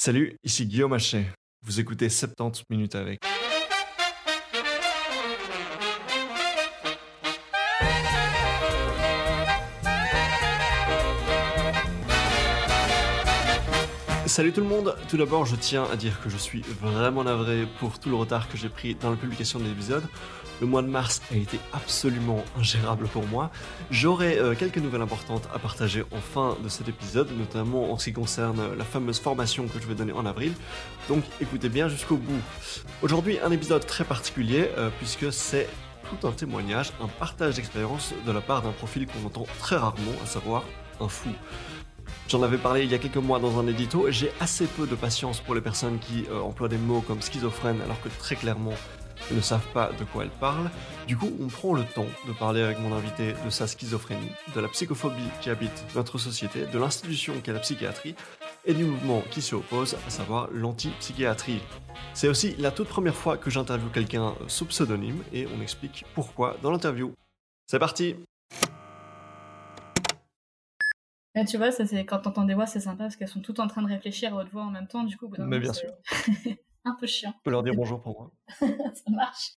Salut, ici Guillaume Hachet. Vous écoutez 70 minutes avec. Salut tout le monde, tout d'abord je tiens à dire que je suis vraiment navré pour tout le retard que j'ai pris dans la publication de l'épisode. Le mois de mars a été absolument ingérable pour moi. J'aurai quelques nouvelles importantes à partager en fin de cet épisode, notamment en ce qui concerne la fameuse formation que je vais donner en avril. Donc écoutez bien jusqu'au bout. Aujourd'hui un épisode très particulier puisque c'est tout un témoignage, un partage d'expérience de la part d'un profil qu'on entend très rarement, à savoir un fou. J'en avais parlé il y a quelques mois dans un édito, et j'ai assez peu de patience pour les personnes qui emploient des mots comme schizophrène alors que très clairement elles ne savent pas de quoi elles parlent. Du coup, on prend le temps de parler avec mon invité de sa schizophrénie, de la psychophobie qui habite notre société, de l'institution qu'est la psychiatrie et du mouvement qui s'y oppose, à savoir l'anti-psychiatrie. C'est aussi la toute première fois que j'interviewe quelqu'un sous pseudonyme et on explique pourquoi dans l'interview. C'est parti! Et tu vois, ça c'est quand t'entends des voix, c'est sympa parce qu'elles sont toutes en train de réfléchir à haute voix en même temps. Du coup, Mais bien sûr. C'est un peu chiant. Je peux leur dire bonjour pour moi. Ça marche.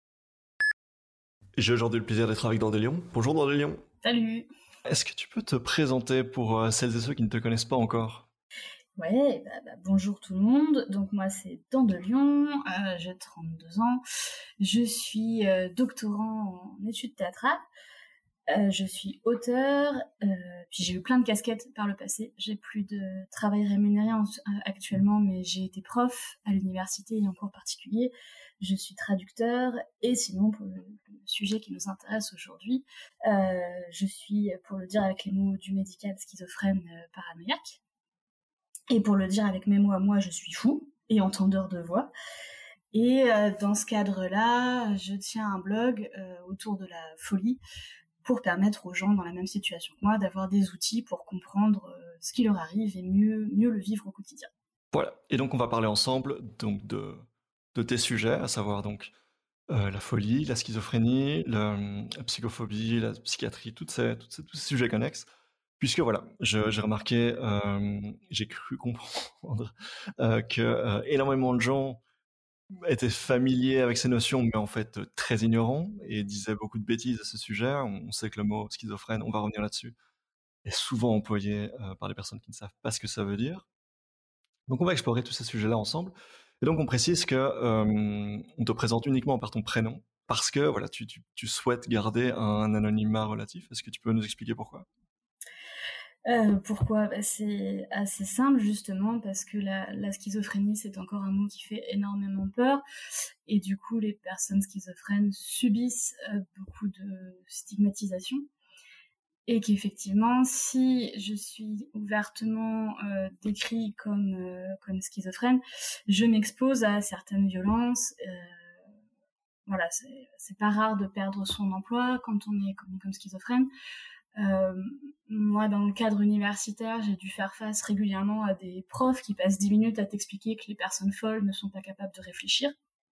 J'ai aujourd'hui le plaisir d'être avec Dandelion. Bonjour Dandelion. Salut. Est-ce que tu peux te présenter pour celles et ceux qui ne te connaissent pas encore? Ouais, bonjour tout le monde. Donc moi c'est Dandelion, j'ai 32 ans. Je suis doctorant en études théâtrales. Je suis auteure, puis j'ai eu plein de casquettes par le passé. J'ai plus de travail rémunéré actuellement, mais j'ai été prof à l'université et en cours particulier. Je suis traducteur, et sinon, pour le sujet qui nous intéresse aujourd'hui, je suis, pour le dire avec les mots du médical, schizophrène paranoïaque. Et pour le dire avec mes mots à moi, je suis fou et entendeur de voix. Et dans ce cadre-là, je tiens un blog autour de la folie, pour permettre aux gens dans la même situation que moi d'avoir des outils pour comprendre ce qui leur arrive et mieux le vivre au quotidien. Voilà, et donc on va parler ensemble donc de tes sujets, à savoir donc la folie, la schizophrénie, la psychophobie, la psychiatrie, tous ces sujets connexes. Puisque voilà, j'ai remarqué, j'ai cru comprendre que énormément de gens étaient familiers avec ces notions, mais en fait très ignorants, et disaient beaucoup de bêtises à ce sujet. On sait que le mot schizophrène, on va revenir là-dessus, est souvent employé par les personnes qui ne savent pas ce que ça veut dire. Donc on va explorer tous ces sujets-là ensemble. Et donc on précise que on te présente uniquement par ton prénom, parce que voilà, tu souhaites garder un anonymat relatif. Est-ce que tu peux nous expliquer pourquoi? Pourquoi ? C'est assez simple justement parce que la schizophrénie c'est encore un mot qui fait énormément peur, et du coup les personnes schizophrènes subissent beaucoup de stigmatisation, et qu'effectivement si je suis ouvertement décrit comme schizophrène, je m'expose à certaines violences. Voilà, c'est pas rare de perdre son emploi quand on est comme schizophrène. Moi, dans le cadre universitaire, j'ai dû faire face régulièrement à des profs qui passent 10 minutes à t'expliquer que les personnes folles ne sont pas capables de réfléchir.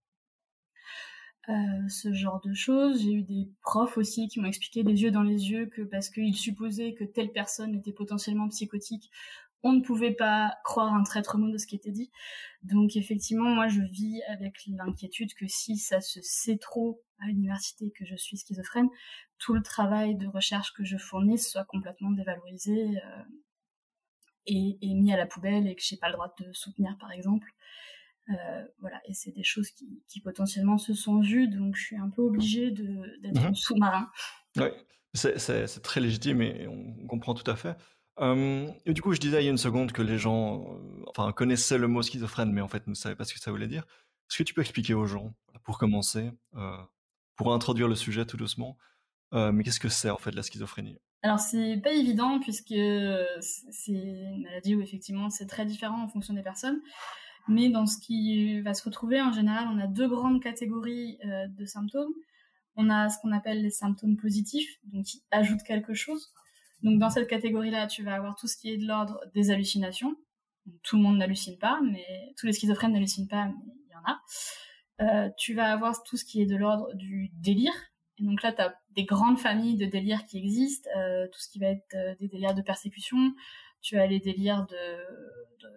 Ce genre de choses. J'ai eu des profs aussi qui m'ont expliqué les yeux dans les yeux que parce qu'ils supposaient que telle personne était potentiellement psychotique, on ne pouvait pas croire un traître mot de ce qui était dit. Donc effectivement, moi je vis avec l'inquiétude que si ça se sait trop à l'université que je suis schizophrène, tout le travail de recherche que je fournis soit complètement dévalorisé et mis à la poubelle, et que j'ai pas le droit de soutenir par exemple. Voilà, et c'est des choses qui potentiellement se sont vues, donc je suis un peu obligée d'être sous-marin. Oui, c'est très légitime et on comprend tout à fait. Et du coup, je disais il y a une seconde que les gens connaissaient le mot schizophrène, mais en fait ne savaient pas ce que ça voulait dire. Est-ce que tu peux expliquer aux gens, pour commencer, pour introduire le sujet tout doucement, mais qu'est-ce que c'est en fait la schizophrénie? Alors c'est pas évident puisque c'est une maladie où effectivement c'est très différent en fonction des personnes. Mais dans ce qui va se retrouver, en général, on a deux grandes catégories de symptômes. On a ce qu'on appelle les symptômes positifs, donc qui ajoutent quelque chose. Donc dans cette catégorie-là, tu vas avoir tout ce qui est de l'ordre des hallucinations. Donc, tout le monde n'hallucine pas, mais tous les schizophrènes n'hallucinent pas, mais il y en a. Tu vas avoir tout ce qui est de l'ordre du délire. Et donc là, tu as des grandes familles de délires qui existent, tout ce qui va être des délires de persécution. Tu as les délires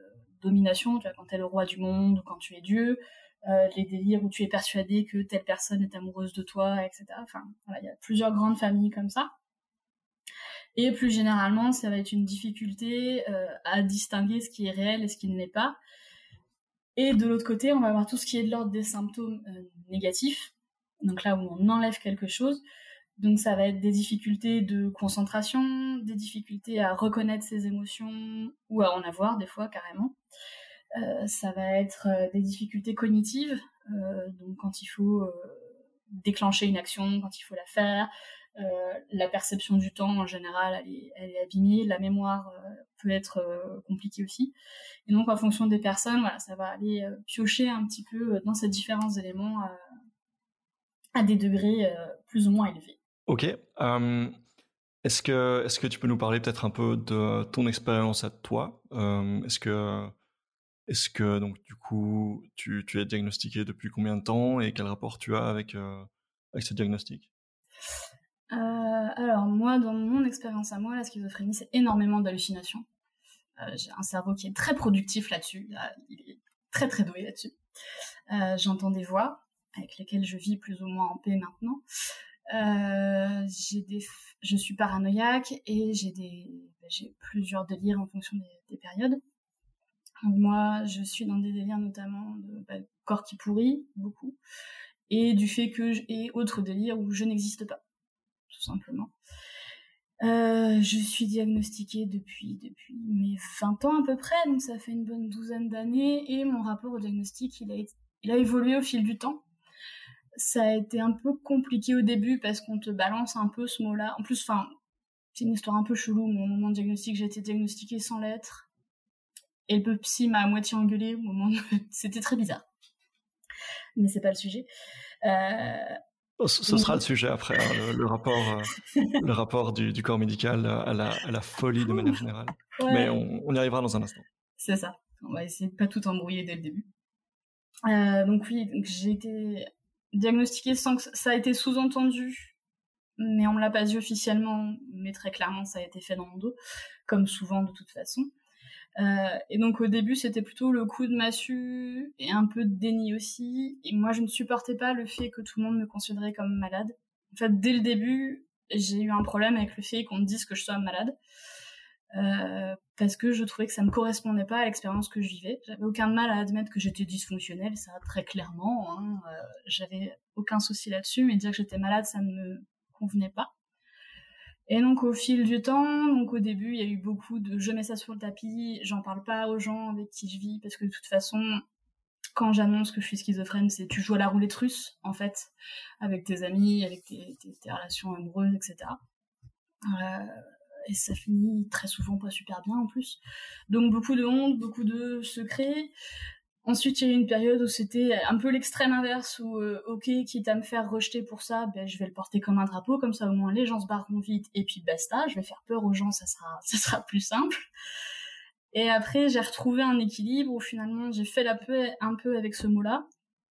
domination, tu vois, quand t'es le roi du monde, ou quand tu es Dieu, les délires où tu es persuadé que telle personne est amoureuse de toi, etc. Enfin, voilà, il y a plusieurs grandes familles comme ça. Et plus généralement, ça va être une difficulté à distinguer ce qui est réel et ce qui ne l'est pas. Et de l'autre côté, on va avoir tout ce qui est de l'ordre des symptômes négatifs, donc là où on enlève quelque chose. Donc ça va être des difficultés de concentration, des difficultés à reconnaître ses émotions, ou à en avoir des fois carrément. Ça va être des difficultés cognitives, donc quand il faut déclencher une action, quand il faut la faire. La perception du temps en général elle est abîmée, la mémoire peut être compliquée aussi, et donc en fonction des personnes, voilà, ça va aller piocher un petit peu dans ces différents éléments à des degrés plus ou moins élevés. Ok. Est-ce que tu peux nous parler peut-être un peu de ton expérience à toi? Est-ce que donc du coup tu es diagnostiqué depuis combien de temps et quel rapport tu as avec ce diagnostic? Alors moi, dans mon expérience à moi, la schizophrénie, c'est énormément d'hallucinations. J'ai un cerveau qui est très productif là-dessus, il est très très doué là-dessus. J'entends des voix avec lesquelles je vis plus ou moins en paix maintenant. Je suis paranoïaque et j'ai plusieurs délires en fonction des périodes. Donc moi, je suis dans des délires notamment de corps qui pourrit, beaucoup, et du fait et autres délires où je n'existe pas, tout simplement. Je suis diagnostiquée depuis mes 20 ans à peu près, donc ça fait une bonne douzaine d'années, et mon rapport au diagnostic, il a évolué au fil du temps. Ça a été un peu compliqué au début parce qu'on te balance un peu ce mot-là. En plus, enfin, c'est une histoire un peu chelou. Mon moment de diagnostic, j'ai été diagnostiquée sans lettres. Et le psy m'a à moitié engueulée au moment de... C'était très bizarre. Mais c'est pas le sujet. Ce sera le sujet après, hein, le rapport du corps médical à la folie de manière générale. Ouais. Mais on y arrivera dans un instant. C'est ça. On va essayer de pas tout embrouiller dès le début. Donc oui, j'ai été diagnostiquée sans que ça a été sous-entendu, mais on me l'a pas dit officiellement, mais très clairement ça a été fait dans mon dos, comme souvent de toute façon. Et donc au début c'était plutôt le coup de massue et un peu de déni aussi, et moi je ne supportais pas le fait que tout le monde me considérait comme malade. En fait, dès le début, j'ai eu un problème avec le fait qu'on me dise que je sois malade, parce que je trouvais que ça me correspondait pas à l'expérience que je vivais. J'avais aucun mal à admettre que j'étais dysfonctionnelle, ça très clairement, hein. J'avais aucun souci là-dessus, mais dire que j'étais malade, ça ne me convenait pas. Et donc au fil du temps, donc au début il y a eu beaucoup de je mets ça sur le tapis, j'en parle pas aux gens avec qui je vis, parce que de toute façon quand j'annonce que je suis schizophrène, c'est tu joues à la roulette russe en fait, avec tes amis, avec tes relations amoureuses, etc. Et ça finit très souvent pas super bien en plus. Donc beaucoup de honte, beaucoup de secrets. Ensuite, il y a eu une période où c'était un peu l'extrême inverse, où ok, quitte à me faire rejeter pour ça, ben je vais le porter comme un drapeau, comme ça au moins les gens se barreront vite, et puis basta, je vais faire peur aux gens, ça sera plus simple. Et après, j'ai retrouvé un équilibre où finalement j'ai fait la paix un peu avec ce mot-là,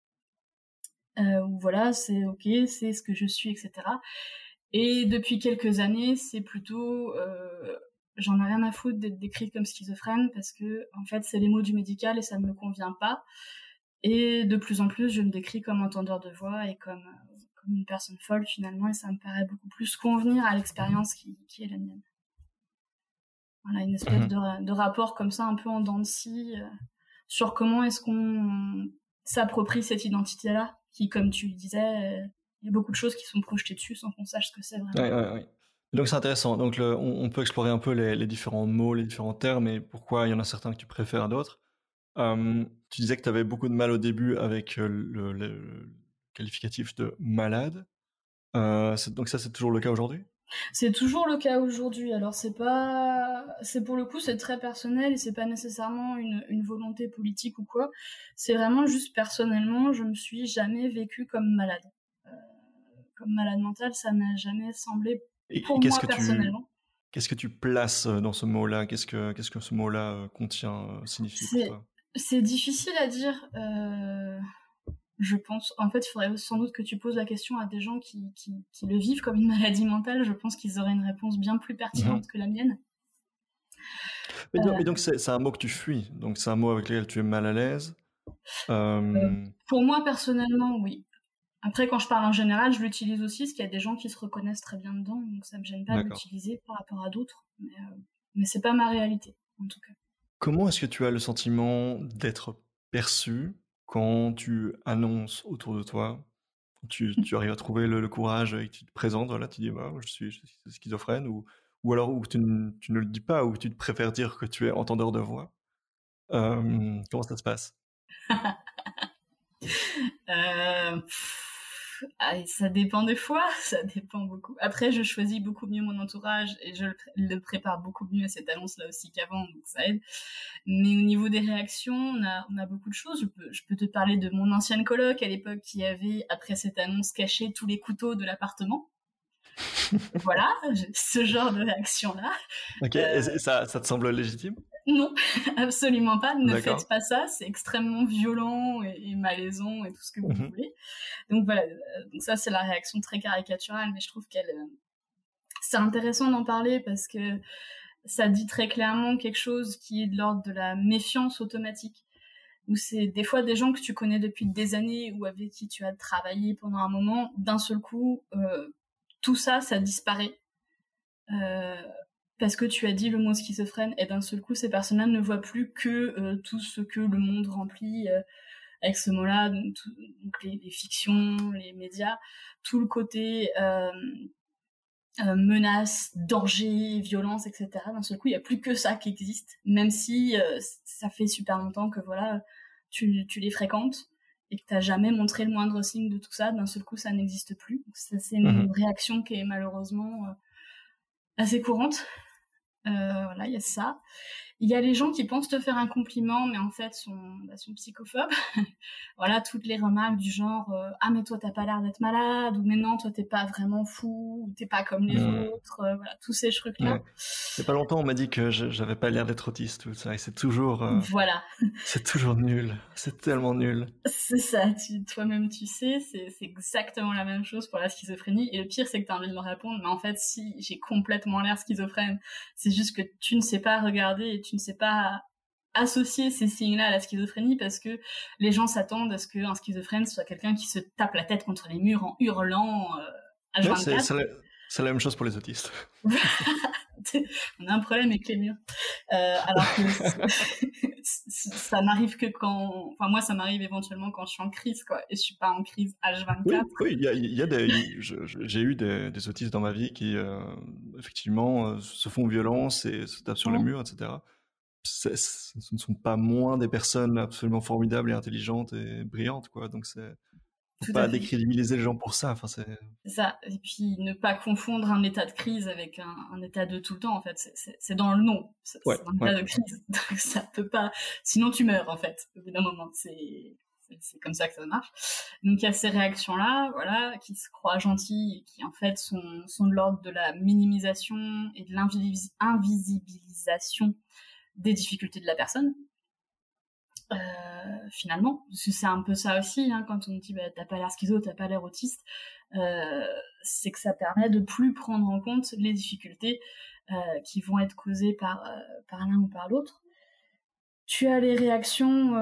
où voilà, c'est ok, c'est ce que je suis, etc. Et depuis quelques années, c'est plutôt j'en ai rien à foutre d'être décrite comme schizophrène, parce que en fait c'est les mots du médical et ça ne me convient pas, et de plus en plus je me décris comme entendeur de voix et comme une personne folle finalement, et ça me paraît beaucoup plus convenir à l'expérience qui est la mienne. Voilà, une espèce de rapport comme ça un peu en dents de scie sur comment est-ce qu'on s'approprie cette identité-là, qui, comme tu le disais, il y a beaucoup de choses qui sont projetées dessus sans qu'on sache ce que c'est vraiment. Ouais. Donc c'est intéressant. Donc on peut explorer un peu les différents mots, les différents termes, et pourquoi il y en a certains que tu préfères à d'autres. Tu disais que tu avais beaucoup de mal au début avec le qualificatif de malade. Donc ça, c'est toujours le cas aujourd'hui ? C'est toujours le cas aujourd'hui. Alors c'est pour le coup, c'est très personnel et c'est pas nécessairement une volonté politique ou quoi. C'est vraiment juste personnellement, je me suis jamais vécue comme malade. Comme malade mentale, ça n'a jamais semblé pour moi personnellement. Qu'est-ce que tu places dans ce mot-là ? Qu'est-ce que ce mot-là contient, signifie pour toi ? C'est difficile à dire. Je pense, en fait, il faudrait sans doute que tu poses la question à des gens qui le vivent comme une maladie mentale. Je pense qu'ils auraient une réponse bien plus pertinente que la mienne. Mais donc c'est un mot que tu fuis, donc c'est un mot avec lequel tu es mal à l'aise. Pour moi, personnellement, oui. Après, quand je parle en général, je l'utilise aussi, parce qu'il y a des gens qui se reconnaissent très bien dedans, donc ça me gêne pas de D'accord. l'utiliser par rapport à d'autres. Mais c'est pas ma réalité, en tout cas. Comment est-ce que tu as le sentiment d'être perçu quand tu annonces autour de toi, tu arrives à trouver le courage et que tu te présentes, voilà, tu dis bah, je suis schizophrène, ou alors où tu ne le dis pas, ou tu préfères dire que tu es entendeur de voix. Comment ça se passe? Euh, Ça dépend des fois, ça dépend beaucoup. Après, je choisis beaucoup mieux mon entourage et je le prépare beaucoup mieux à cette annonce-là aussi qu'avant, donc ça aide. Mais au niveau des réactions, on a beaucoup de choses. Je peux te parler de mon ancienne coloc à l'époque qui avait, après cette annonce, caché tous les couteaux de l'appartement. Voilà, ce genre de réaction-là. Ok, Euh, et ça te semble légitime? non, absolument pas. Ne D'accord. faites pas ça. C'est extrêmement violent et malaisant et tout ce que vous Mhm. voulez. Donc voilà. Donc ça, c'est la réaction très caricaturale, mais je trouve qu'elle, c'est intéressant d'en parler parce que ça dit très clairement quelque chose qui est de l'ordre de la méfiance automatique. Où c'est des fois des gens que tu connais depuis des années ou avec qui tu as travaillé pendant un moment, d'un seul coup, tout ça, ça disparaît. Euh, Parce que tu as dit le mot schizophrène, et d'un seul coup, ces personnes-là ne voient plus que tout ce que le monde remplit avec ce mot-là, donc les fictions, les médias, tout le côté menaces, dangers, violence, etc. D'un seul coup, il n'y a plus que ça qui existe, même si ça fait super longtemps que voilà, tu les fréquentes et que tu n'as jamais montré le moindre signe de tout ça. D'un seul coup, ça n'existe plus. Donc, ça, c'est une Mhm. réaction qui est malheureusement assez courante. Voilà, il y a ça. Il y a les gens qui pensent te faire un compliment, mais en fait sont psychophobes. Voilà, toutes les remarques du genre ah mais toi t'as pas l'air d'être malade, ou mais non toi t'es pas vraiment fou, ou t'es pas comme les Mhm. autres, voilà, tous ces trucs là. Ouais. Il y a pas longtemps, on m'a dit que j'avais pas l'air d'être autiste, tout ça, et Voilà, c'est toujours nul. C'est tellement nul. c'est ça. Toi-même tu sais, c'est exactement la même chose pour la schizophrénie. Et le pire c'est que t'as envie de me répondre, mais en fait si j'ai complètement l'air schizophrène, c'est juste que tu ne sais pas regarder et tu ne sais pas associer ces signes-là à la schizophrénie parce que les gens s'attendent à ce qu'un schizophrène soit quelqu'un qui se tape la tête contre les murs en hurlant Ouais, H24. c'est la même chose pour les autistes. On a un problème avec les murs. Alors que ça n'arrive que quand... Enfin, moi, ça m'arrive éventuellement quand je suis en crise, quoi. Et je suis pas en crise H24. Oui, oui, il y a j'ai eu des autistes dans ma vie qui, effectivement, se font violence et se tapent sur le Ouais, mur, etc. Ce ne sont pas moins des personnes absolument formidables et intelligentes et brillantes, quoi. Donc faut tout à pas fait. décrédibiliser les gens pour ça. Enfin, C'est ça. Et puis, ne pas confondre un état de crise avec un état de tout le temps, en fait. C'est dans le nom. ouais, C'est un état ouais. de crise. Donc, ça peut pas... Sinon, tu meurs, en fait, au bout d'un moment. C'est comme ça que ça marche. Donc, il y a ces réactions-là, voilà, qui se croient gentilles et qui, en fait, sont de l'ordre de la minimisation et de l'invisibilisation des difficultés de la personne. Finalement, parce que c'est un peu ça aussi, hein, quand on dit bah, t'as pas l'air schizo, t'as pas l'air autiste, euh, c'est que ça permet de plus prendre en compte les difficultés qui vont être causées par l'un ou par l'autre. Tu as les réactions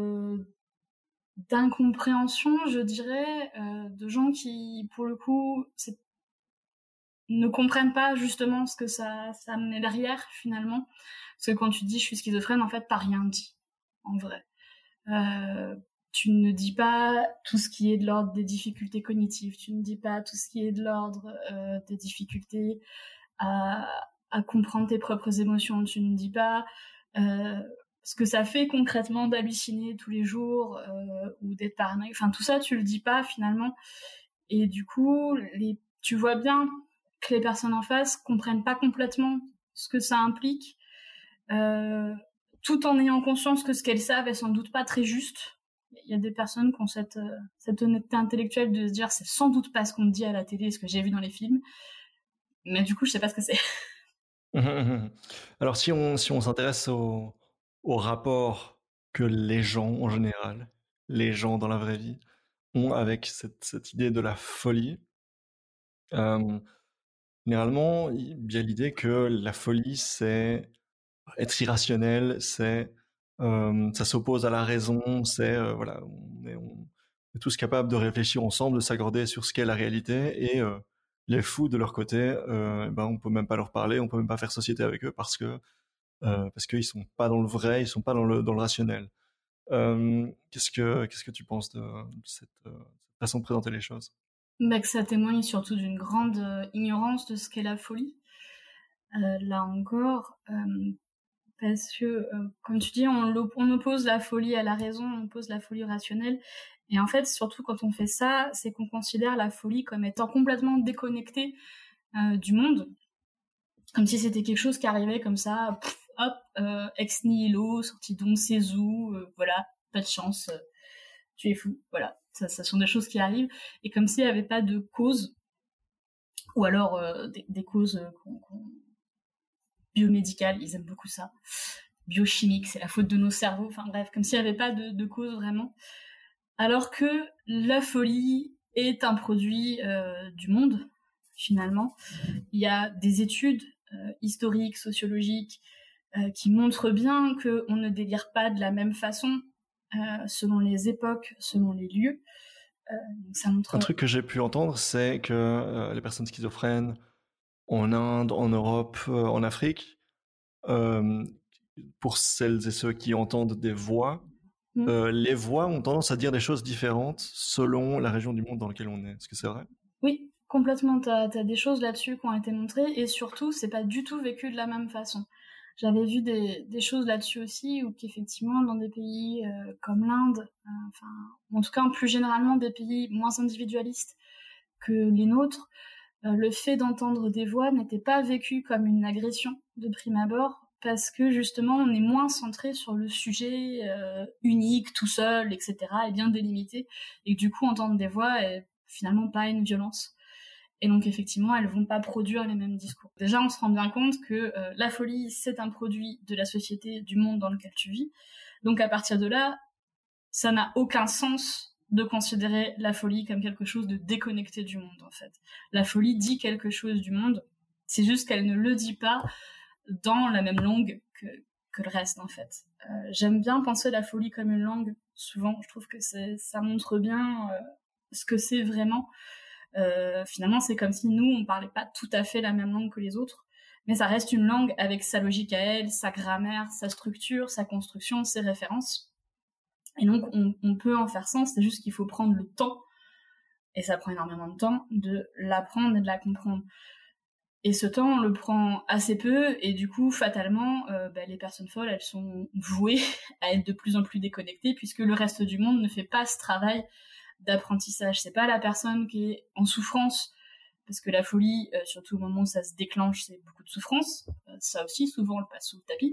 d'incompréhension, je dirais, de gens qui, pour le coup, ne comprennent pas justement ce que ça met derrière, finalement. Parce que quand tu dis je suis schizophrène, en fait, t'as rien dit, en vrai. Euh, Tu ne dis pas tout ce qui est de l'ordre des difficultés cognitives, tu ne dis pas tout ce qui est de l'ordre des difficultés à, à comprendre tes propres émotions, tu ne dis pas ce que ça fait concrètement d'halluciner tous les jours ou d'être paranoïaque. Enfin, tout ça, tu le dis pas finalement. Et du coup, tu vois bien que les personnes en face comprennent pas complètement ce que ça implique. Euh, Tout en ayant conscience que ce qu'elles savent est sans doute pas très juste. Il y a des personnes qui ont cette honnêteté intellectuelle de se dire c'est sans doute pas ce qu'on me dit à la télé, ce que j'ai vu dans les films, mais du coup je sais pas ce que c'est. Alors, si on s'intéresse au rapport que les gens en général, les gens dans la vraie vie, ont avec cette idée de la folie, euh, généralement, il y a l'idée que la folie, c'est être irrationnel, c'est ça s'oppose à la raison, c'est voilà, on est tous capables de réfléchir ensemble, de s'accorder sur ce qu'est la réalité, et les fous de leur côté, ben on peut même pas leur parler, on peut même pas faire société avec eux parce qu'ils sont pas dans le vrai, ils sont pas dans le rationnel. Qu'est-ce que tu penses de cette façon de présenter les choses? Bah, que ça témoigne surtout d'une grande ignorance de ce qu'est la folie. Là encore, parce que, comme tu dis, on oppose la folie à la raison, on oppose la folie au rationnel. Et en fait, surtout quand on fait ça, c'est qu'on considère la folie comme étant complètement déconnectée du monde, comme si c'était quelque chose qui arrivait comme ça, hop, ex nihilo, sorti d'on ne sait où, voilà, pas de chance, tu es fou, voilà. Ça sont des choses qui arrivent, et comme s'il n'y avait pas de cause, ou alors des causes biomédicales, ils aiment beaucoup ça, biochimique, c'est la faute de nos cerveaux, enfin bref, comme s'il n'y avait pas de cause vraiment. Alors que la folie est un produit du monde, finalement. Il y a des études historiques, sociologiques, qui montrent bien qu'on ne délire pas de la même façon selon les époques, selon les lieux. Ça montre... Un truc que j'ai pu entendre, c'est que les personnes schizophrènes en Inde, en Europe, en Afrique, euh, pour celles et ceux qui entendent des voix, les voix ont tendance à dire des choses différentes selon la région du monde dans laquelle on est. Est-ce que c'est vrai? Oui, complètement. T'as des choses là-dessus qui ont été montrées, et surtout, c'est pas du tout vécu de la même façon. J'avais vu des choses là-dessus aussi, où qu'effectivement, dans des pays comme l'Inde, enfin, en tout cas, plus généralement, des pays moins individualistes que les nôtres, le fait d'entendre des voix n'était pas vécu comme une agression de prime abord, parce que justement, on est moins centré sur le sujet unique, tout seul, etc., et bien délimité, et que du coup, entendre des voix est finalement pas une violence. Et donc effectivement, elles vont pas produire les mêmes discours. Déjà, on se rend bien compte que la folie, c'est un produit de la société, du monde dans lequel tu vis. Donc à partir de là, ça n'a aucun sens de considérer la folie comme quelque chose de déconnecté du monde, en fait. La folie dit quelque chose du monde, c'est juste qu'elle ne le dit pas dans la même langue que le reste, en fait. J'aime bien penser la folie comme une langue, souvent. Je trouve que ça montre bien ce que c'est vraiment. Finalement, c'est comme si nous, on parlait pas tout à fait la même langue que les autres, mais ça reste une langue avec sa logique à elle, sa grammaire, sa structure, sa construction, ses références. Et donc, on peut en faire sens, c'est juste qu'il faut prendre le temps, et ça prend énormément de temps, de l'apprendre et de la comprendre. Et ce temps, on le prend assez peu, et du coup, fatalement, les personnes folles, elles sont vouées à être de plus en plus déconnectées, puisque le reste du monde ne fait pas ce travail d'apprentissage. C'est pas la personne qui est en souffrance, parce que la folie, surtout au moment où ça se déclenche, c'est beaucoup de souffrance. Ça aussi, souvent, on le passe sous le tapis.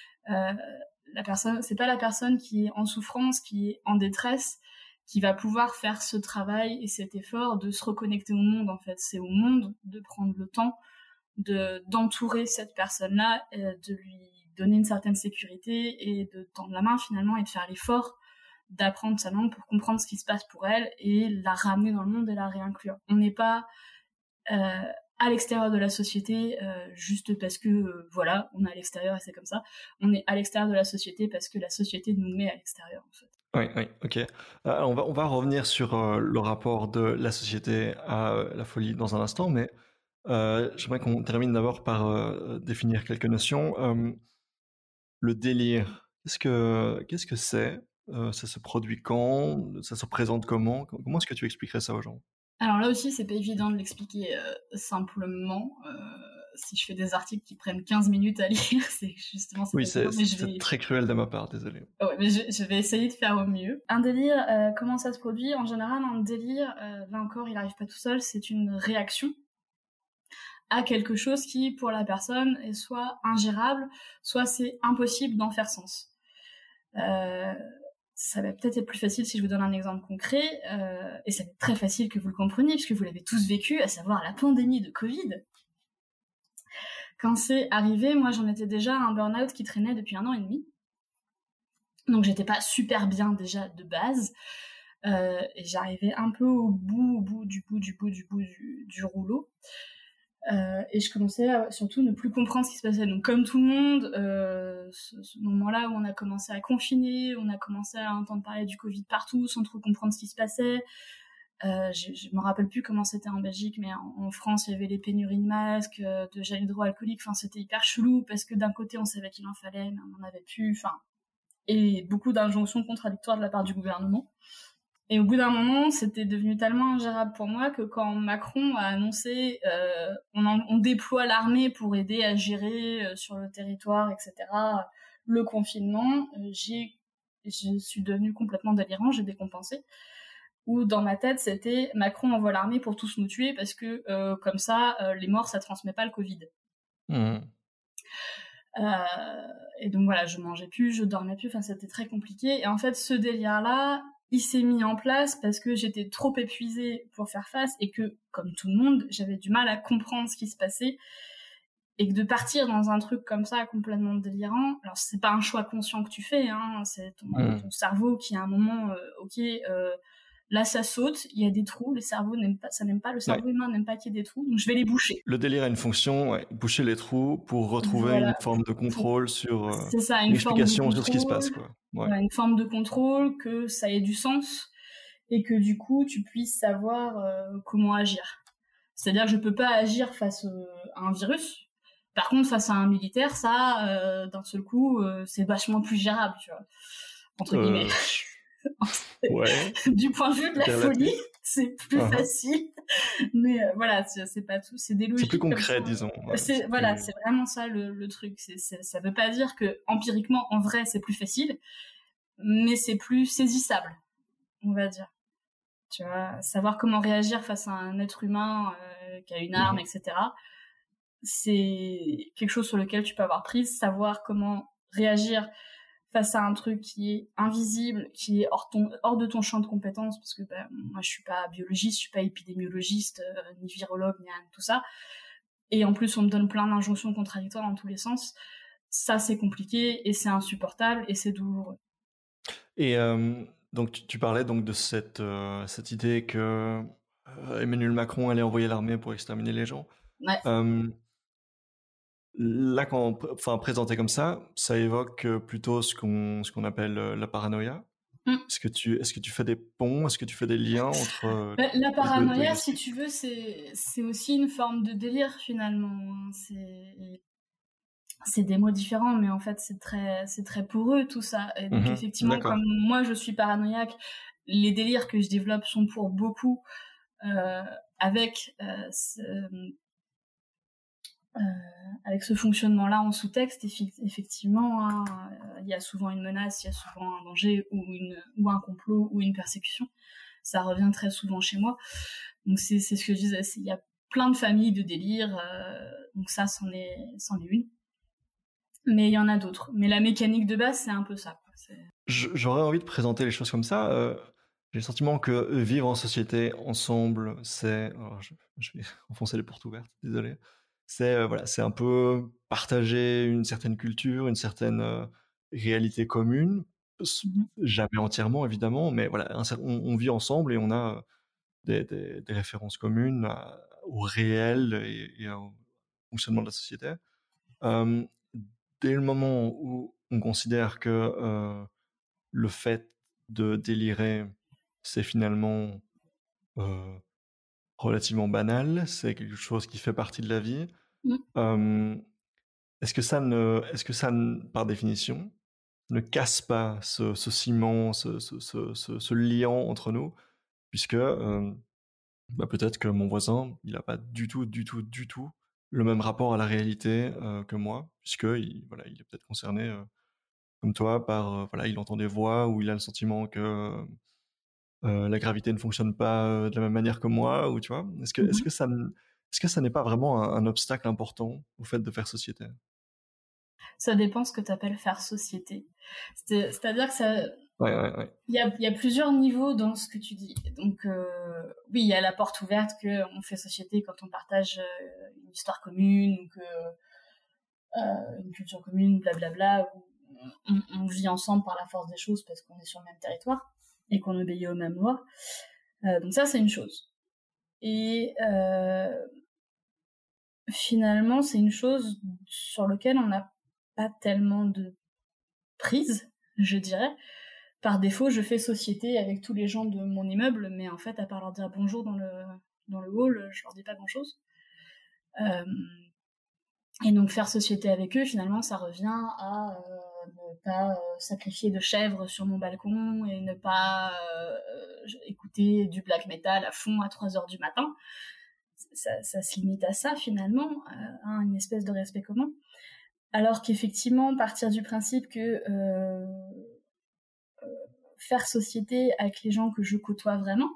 C'est pas la personne qui est en souffrance, qui est en détresse, qui va pouvoir faire ce travail et cet effort de se reconnecter au monde, en fait. C'est au monde de prendre le temps d'entourer cette personne-là, de lui donner une certaine sécurité et de tendre la main, finalement, et de faire l'effort d'apprendre sa langue pour comprendre ce qui se passe pour elle et la ramener dans le monde et la réinclure. On n'est pas à l'extérieur de la société juste parce que voilà, on est à l'extérieur et c'est comme ça. On est à l'extérieur de la société parce que la société nous met à l'extérieur, en fait. Oui, ok. On va revenir sur le rapport de la société à la folie dans un instant, mais j'aimerais qu'on termine d'abord par définir quelques notions. Le délire, qu'est-ce que c'est? Ça se produit quand? Ça se présente comment? Comment est-ce que tu expliquerais ça aux gens? Alors là aussi, c'est pas évident de l'expliquer simplement. Si je fais des articles qui prennent 15 minutes à lire, c'est justement... Oui, c'est très cruel de ma part, désolé. Ouais, mais je vais essayer de faire au mieux. Un délire, comment ça se produit? En général, un délire, là encore, il n'arrive pas tout seul, c'est une réaction à quelque chose qui, pour la personne, est soit ingérable, soit c'est impossible d'en faire sens. Ça va peut-être être plus facile si je vous donne un exemple concret, et ça va être très facile que vous le compreniez, puisque vous l'avez tous vécu, à savoir la pandémie de Covid. Quand c'est arrivé, moi j'en étais déjà à un burn-out qui traînait depuis 1 an et demi. Donc j'étais pas super bien déjà de base, et j'arrivais un peu au bout du rouleau. Et je commençais à surtout ne plus comprendre ce qui se passait. Donc comme tout le monde, ce moment-là où on a commencé à confiner, on a commencé à entendre parler du Covid partout sans trop comprendre ce qui se passait. Je me rappelle plus comment c'était en Belgique, mais en France, il y avait les pénuries de masques, de gel hydroalcoolique. Enfin, c'était hyper chelou parce que d'un côté, on savait qu'il en fallait, mais on n'en avait plus. Enfin, et beaucoup d'injonctions contradictoires de la part du gouvernement. Et au bout d'un moment, c'était devenu tellement ingérable pour moi que quand Macron a annoncé on déploie l'armée pour aider à gérer sur le territoire, etc., le confinement, je suis devenue complètement délirante, j'ai décompensé. Où dans ma tête, c'était Macron envoie l'armée pour tous nous tuer parce que comme ça, les morts, ça transmet pas le Covid. Mmh. Et donc voilà, je mangeais plus, je dormais plus, enfin c'était très compliqué. Et en fait, ce délire-là, il s'est mis en place parce que j'étais trop épuisée pour faire face et que, comme tout le monde, j'avais du mal à comprendre ce qui se passait. Et que de partir dans un truc comme ça, complètement délirant, alors c'est pas un choix conscient que tu fais, hein, c'est ton cerveau qui à un moment, là ça saute, il y a des trous, le cerveau n'aime pas, le cerveau humain n'aime pas qu'il y ait des trous, donc je vais les boucher. Le délire a une fonction, boucher les trous pour retrouver une forme de contrôle sur c'est ça, une explication sur ce qui se passe, quoi. Ouais, une forme de contrôle, que ça ait du sens et que du coup tu puisses savoir comment agir. C'est-à-dire que je peux pas agir face à un virus. Par contre, face à un militaire, ça, d'un seul coup, c'est vachement plus gérable, tu vois, entre guillemets. Ouais. Du point de vue de la folie, c'est plus facile. Mais voilà, c'est pas tout, c'est des logiques. C'est plus concret, disons. Ouais, c'est vraiment ça le truc. Ça veut pas dire que empiriquement, en vrai, c'est plus facile, mais c'est plus saisissable, on va dire. Tu vois, savoir comment réagir face à un être humain qui a une arme, etc. C'est quelque chose sur lequel tu peux avoir prise. Savoir comment réagir face à un truc qui est invisible, qui est hors de ton champ de compétences, parce que moi je suis pas biologiste, je suis pas épidémiologiste, ni virologue, ni rien de tout ça. Et en plus on me donne plein d'injonctions contradictoires dans tous les sens. Ça c'est compliqué et c'est insupportable et c'est douloureux. Et donc tu parlais donc de cette idée que Emmanuel Macron allait envoyer l'armée pour exterminer les gens. Ouais. Là, présenté comme ça évoque plutôt ce qu'on appelle la paranoïa. Est-ce que tu fais des ponts, est-ce que tu fais des liens entre la paranoïa, si tu veux, c'est aussi une forme de délire finalement. C'est des mots différents, mais en fait c'est très poreux tout ça. Et donc effectivement, comme moi je suis paranoïaque, les délires que je développe sont pour beaucoup avec ce fonctionnement-là en sous-texte. Effectivement, hein, il y a souvent une menace, il y a souvent un danger ou un complot ou une persécution. Ça revient très souvent chez moi. Donc c'est ce que je disais, il y a plein de familles de délires, donc ça c'en est une. Mais il y en a d'autres. Mais la mécanique de base, c'est un peu ça. J'aurais envie de présenter les choses comme ça. J'ai le sentiment que vivre en société ensemble, c'est... Alors, je vais enfoncer les portes ouvertes, désolé. C'est un peu partager une certaine culture, une certaine réalité commune. Jamais entièrement, évidemment, mais voilà, on vit ensemble et on a des références communes au réel et au fonctionnement de la société. Dès le moment où on considère que le fait de délirer, c'est finalement relativement banal, c'est quelque chose qui fait partie de la vie. Est-ce que ça, par définition, ne casse pas ce ciment, ce liant entre nous, puisque peut-être que mon voisin, il n'a pas du tout le même rapport à la réalité que moi, puisque il est peut-être concerné comme toi par il entend des voix ou il a le sentiment que la gravité ne fonctionne pas de la même manière que moi, ou tu vois. Est-ce que ça n'est pas vraiment un obstacle important au fait de faire société? Ça dépend ce que tu appelles faire société. C'est-à-dire que ça... Ouais. Il y a plusieurs niveaux dans ce que tu dis. Donc, oui, il y a la porte ouverte qu'on fait société quand on partage une histoire commune ou une culture commune, blablabla, où on vit ensemble par la force des choses parce qu'on est sur le même territoire et qu'on obéit aux mêmes lois. Donc ça, c'est une chose. Et finalement, c'est une chose sur laquelle on n'a pas tellement de prise, je dirais. Par défaut, je fais société avec tous les gens de mon immeuble, mais en fait, à part leur dire bonjour dans le hall, je leur dis pas grand-chose. Et donc faire société avec eux, finalement, ça revient à ne pas sacrifier de chèvres sur mon balcon et ne pas écouter du black metal à fond à 3h du matin. Ça se limite à ça, finalement, à une espèce de respect commun. Alors qu'effectivement, partir du principe que faire société avec les gens que je côtoie vraiment,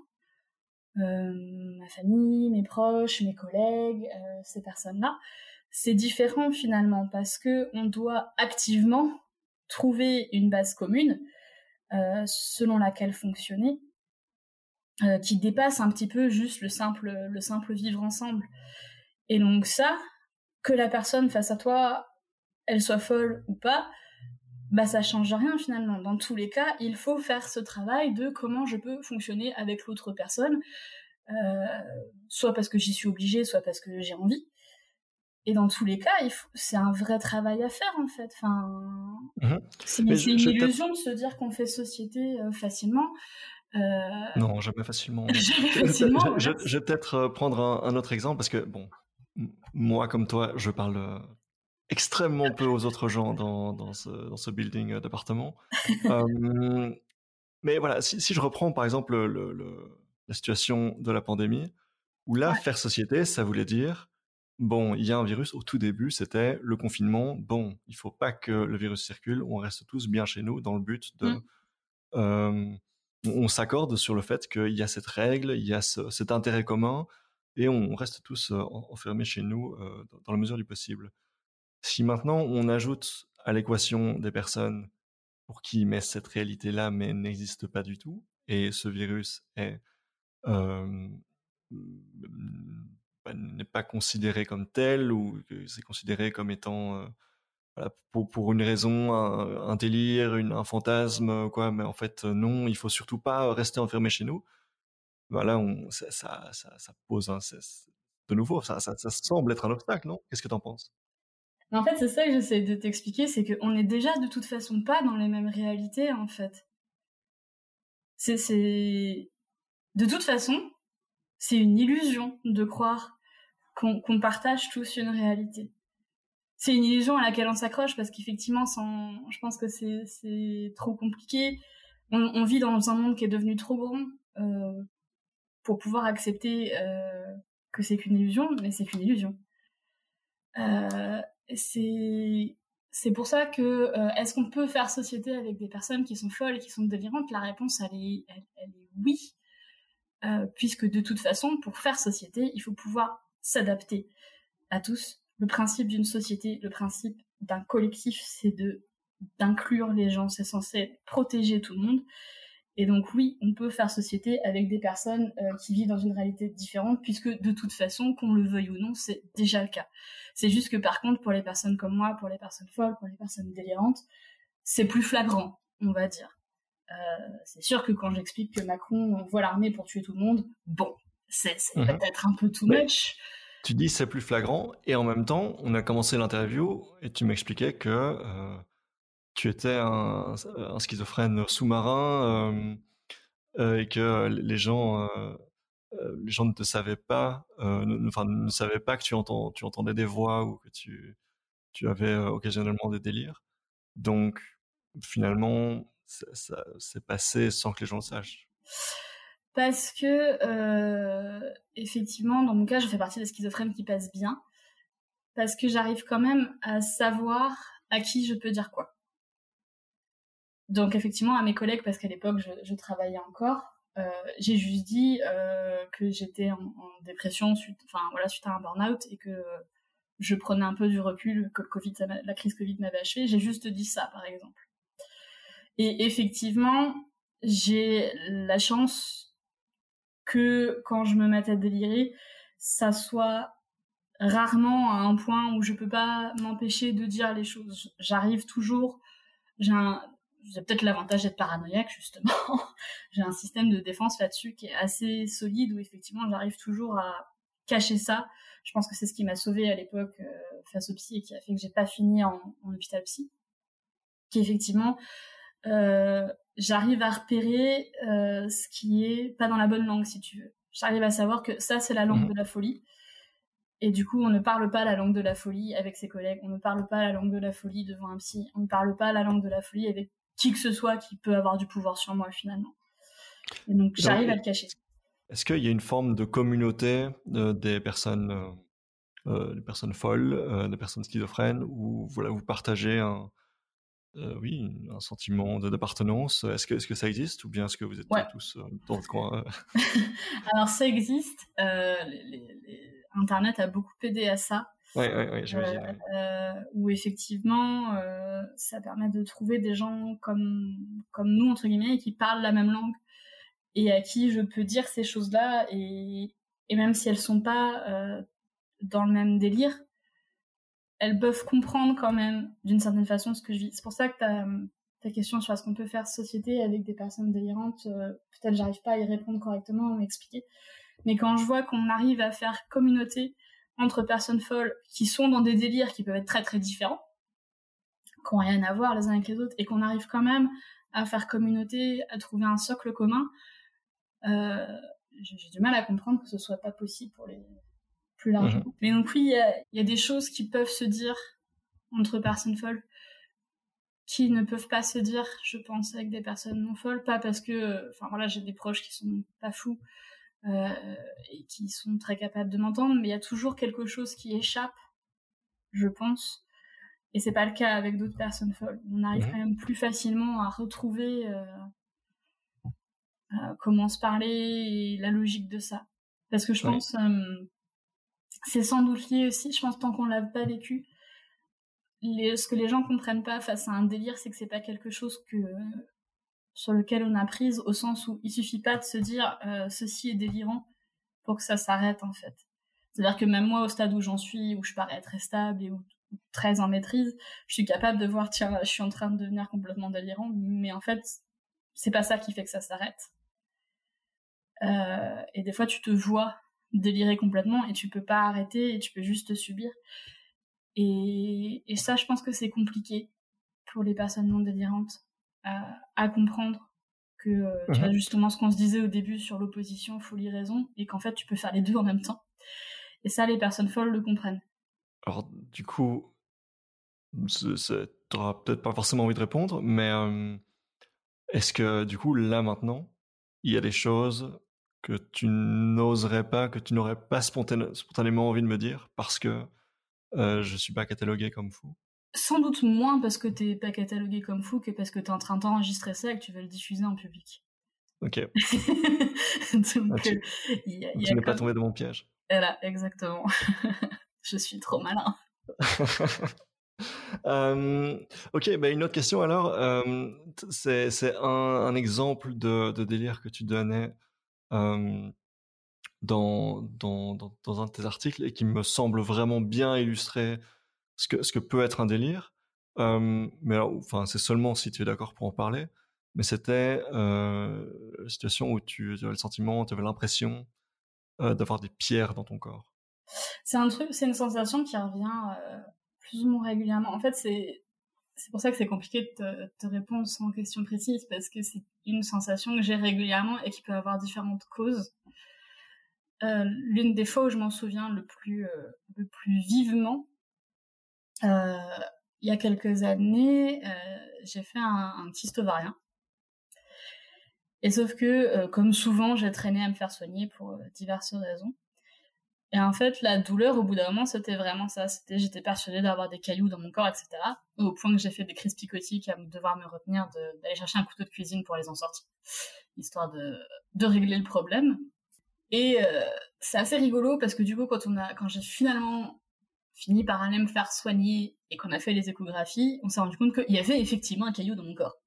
ma famille, mes proches, mes collègues, ces personnes-là, c'est différent finalement parce que on doit activement trouver une base commune selon laquelle fonctionner, qui dépasse un petit peu juste le simple vivre ensemble. Et donc ça, que la personne face à toi, elle soit folle ou pas, bah ça change rien finalement. Dans tous les cas, il faut faire ce travail de comment je peux fonctionner avec l'autre personne, soit parce que j'y suis obligée, soit parce que j'ai envie. Et dans tous les cas, c'est un vrai travail à faire, en fait. Enfin, c'est une illusion de se dire qu'on fait société facilement. Non, jamais facilement. Jamais facilement. Je vais peut-être prendre un autre exemple, parce que, bon, moi, comme toi, je parle extrêmement peu aux autres gens dans ce building d'appartement. Mais voilà, si je reprends, par exemple, la situation de la pandémie, où là, faire société, ça voulait dire... Bon, il y a un virus, au tout début, c'était le confinement. Bon, il faut pas que le virus circule, on reste tous bien chez nous dans le but de... on s'accorde sur le fait qu'il y a cette règle, il y a cet intérêt commun, et on reste tous enfermés chez nous dans la mesure du possible. Si maintenant on ajoute à l'équation des personnes pour qui mais cette réalité-là mais n'existe pas du tout, et ce virus est... n'est pas considéré comme tel, ou que c'est considéré comme étant voilà, pour une raison, un délire, un fantasme, quoi. Mais en fait, non, il faut surtout pas rester enfermé chez nous. Voilà, ça pose de nouveau, ça semble être un obstacle, non? Qu'est-ce que t'en penses? En fait, c'est ça que j'essaie de t'expliquer, c'est qu'on est déjà de toute façon pas dans les mêmes réalités, en fait. De toute façon, c'est une illusion de croire qu'on partage tous une réalité. C'est une illusion à laquelle on s'accroche parce qu'effectivement, je pense que c'est trop compliqué. On vit dans un monde qui est devenu trop grand pour pouvoir accepter que c'est qu'une illusion, mais c'est qu'une illusion. C'est pour ça que est-ce qu'on peut faire société avec des personnes qui sont folles et qui sont délirantes? La réponse, elle est oui. Puisque de toute façon, pour faire société, il faut pouvoir s'adapter à tous. Le principe d'une société, le principe d'un collectif, c'est d'inclure les gens, c'est censé protéger tout le monde. Et donc oui, on peut faire société avec des personnes qui vivent dans une réalité différente, puisque de toute façon, qu'on le veuille ou non, c'est déjà le cas. C'est juste que par contre, pour les personnes comme moi, pour les personnes folles, pour les personnes délirantes, c'est plus flagrant, on va dire. C'est sûr que quand j'explique que Macron envoie l'armée pour tuer tout le monde, bon, c'est peut-être un peu too much. Tu dis c'est plus flagrant, et en même temps, on a commencé l'interview et tu m'expliquais que tu étais un schizophrène sous-marin et que les gens ne te savaient pas, ne savaient pas que tu entendais des voix ou que tu avais occasionnellement des délires. Donc, finalement, ça s'est passé sans que les gens le sachent. Parce que, effectivement, dans mon cas, je fais partie des schizophrènes qui passent bien. Parce que j'arrive quand même à savoir à qui je peux dire quoi. Donc, effectivement, à mes collègues, parce qu'à l'époque, je travaillais encore, j'ai juste dit que j'étais en dépression suite à un burn-out et que je prenais un peu du recul, que la crise Covid m'avait achevé. J'ai juste dit ça, par exemple. Et effectivement, j'ai la chance que quand je me mette à délirer, ça soit rarement à un point où je peux pas m'empêcher de dire les choses. J'arrive toujours, j'ai peut-être l'avantage d'être paranoïaque, justement. J'ai un système de défense là-dessus qui est assez solide, où effectivement j'arrive toujours cacher ça. Je pense que c'est ce qui m'a sauvée à l'époque face au psy et qui a fait que j'ai pas fini en hôpital psy. Qui effectivement, j'arrive à repérer ce qui est pas dans la bonne langue, si tu veux. J'arrive à savoir que ça, c'est la langue de la folie. Et du coup, on ne parle pas la langue de la folie avec ses collègues, on ne parle pas la langue de la folie devant un psy, on ne parle pas la langue de la folie avec qui que ce soit qui peut avoir du pouvoir sur moi, finalement. Et donc, j'arrive à le cacher. Est-ce qu'il y a une forme de communauté des personnes folles, des personnes schizophrènes, où voilà, vous partagez un sentiment d'appartenance? Est-ce que ça existe, ou bien est-ce que vous êtes tous dans votre coin? Alors, ça existe. Internet a beaucoup aidé à ça. Ouais, j'imagine. Où effectivement, ça permet de trouver des gens comme nous, entre guillemets, qui parlent la même langue et à qui je peux dire ces choses-là, et même si elles sont pas dans le même délire, elles peuvent comprendre quand même d'une certaine façon ce que je vis. C'est pour ça que ta question sur est-ce qu'on peut faire société avec des personnes délirantes, peut-être j'arrive pas à y répondre correctement, à m'expliquer. Mais quand je vois qu'on arrive à faire communauté entre personnes folles qui sont dans des délires qui peuvent être très très différents, qui n'ont rien à voir les uns avec les autres, et qu'on arrive quand même à faire communauté, à trouver un socle commun, j'ai du mal à comprendre que ce soit pas possible pour les plus largement. Mais donc oui, il y a des choses qui peuvent se dire entre personnes folles qui ne peuvent pas se dire, je pense, avec des personnes non folles, pas parce que, j'ai des proches qui sont pas fous et qui sont très capables de m'entendre, mais il y a toujours quelque chose qui échappe, je pense, et c'est pas le cas avec d'autres personnes folles. On arrive quand même plus facilement à retrouver comment se parler et la logique de ça. Parce que je pense, c'est sans doute lié aussi, je pense, tant qu'on l'a pas vécu, ce que les gens comprennent pas face à un délire, c'est que c'est pas quelque chose sur lequel on a prise, au sens où il suffit pas de se dire ceci est délirant pour que ça s'arrête, en fait. C'est-à-dire que même moi, au stade où j'en suis, où je parais très stable et où très en maîtrise, je suis capable de voir, tiens, je suis en train de devenir complètement délirant, mais en fait, c'est pas ça qui fait que ça s'arrête. Et des fois, tu te vois délirer complètement et tu peux pas arrêter et tu peux juste subir. Et ça, je pense que c'est compliqué pour les personnes non délirantes à comprendre que tu as justement ce qu'on se disait au début sur l'opposition folie-raison, et qu'en fait, tu peux faire les deux en même temps. Et ça, les personnes folles le comprennent. Alors, du coup, t'auras peut-être pas forcément envie de répondre, mais est-ce que, du coup, là, maintenant, il y a des choses que tu n'oserais pas, que tu n'aurais pas spontanément envie de me dire parce que je suis pas catalogué comme fou? Sans doute moins parce que t'es pas catalogué comme fou que parce que t'es en train d'enregistrer ça et que tu veux le diffuser en public. Ok. Donc, tu n'es pas tombé dans mon piège. Voilà, exactement. Je suis trop malin. Ok, une autre question alors. C'est un exemple de délire que tu donnais dans un de tes articles, et qui me semble vraiment bien illustrer ce que peut être un délire. Mais alors, c'est seulement si tu es d'accord pour en parler. Mais c'était la situation où tu avais le sentiment, tu avais l'impression d'avoir des pierres dans ton corps. C'est une sensation qui revient plus ou moins régulièrement. En fait, c'est pour ça que c'est compliqué de te répondre sans question précise, parce que c'est une sensation que j'ai régulièrement et qui peut avoir différentes causes. L'une des fois où je m'en souviens le plus vivement, il y a quelques années, j'ai fait un kyste ovarien. Et sauf que, comme souvent, j'ai traîné à me faire soigner pour diverses raisons. Et en fait, la douleur, au bout d'un moment, c'était vraiment ça. J'étais persuadée d'avoir des cailloux dans mon corps, etc. Au point que j'ai fait des crises psychotiques à devoir me retenir d'aller chercher un couteau de cuisine pour les en sortir, histoire de régler le problème. Et c'est assez rigolo parce que du coup, quand j'ai finalement fini par aller me faire soigner et qu'on a fait les échographies, on s'est rendu compte qu'il y avait effectivement un caillou dans mon corps.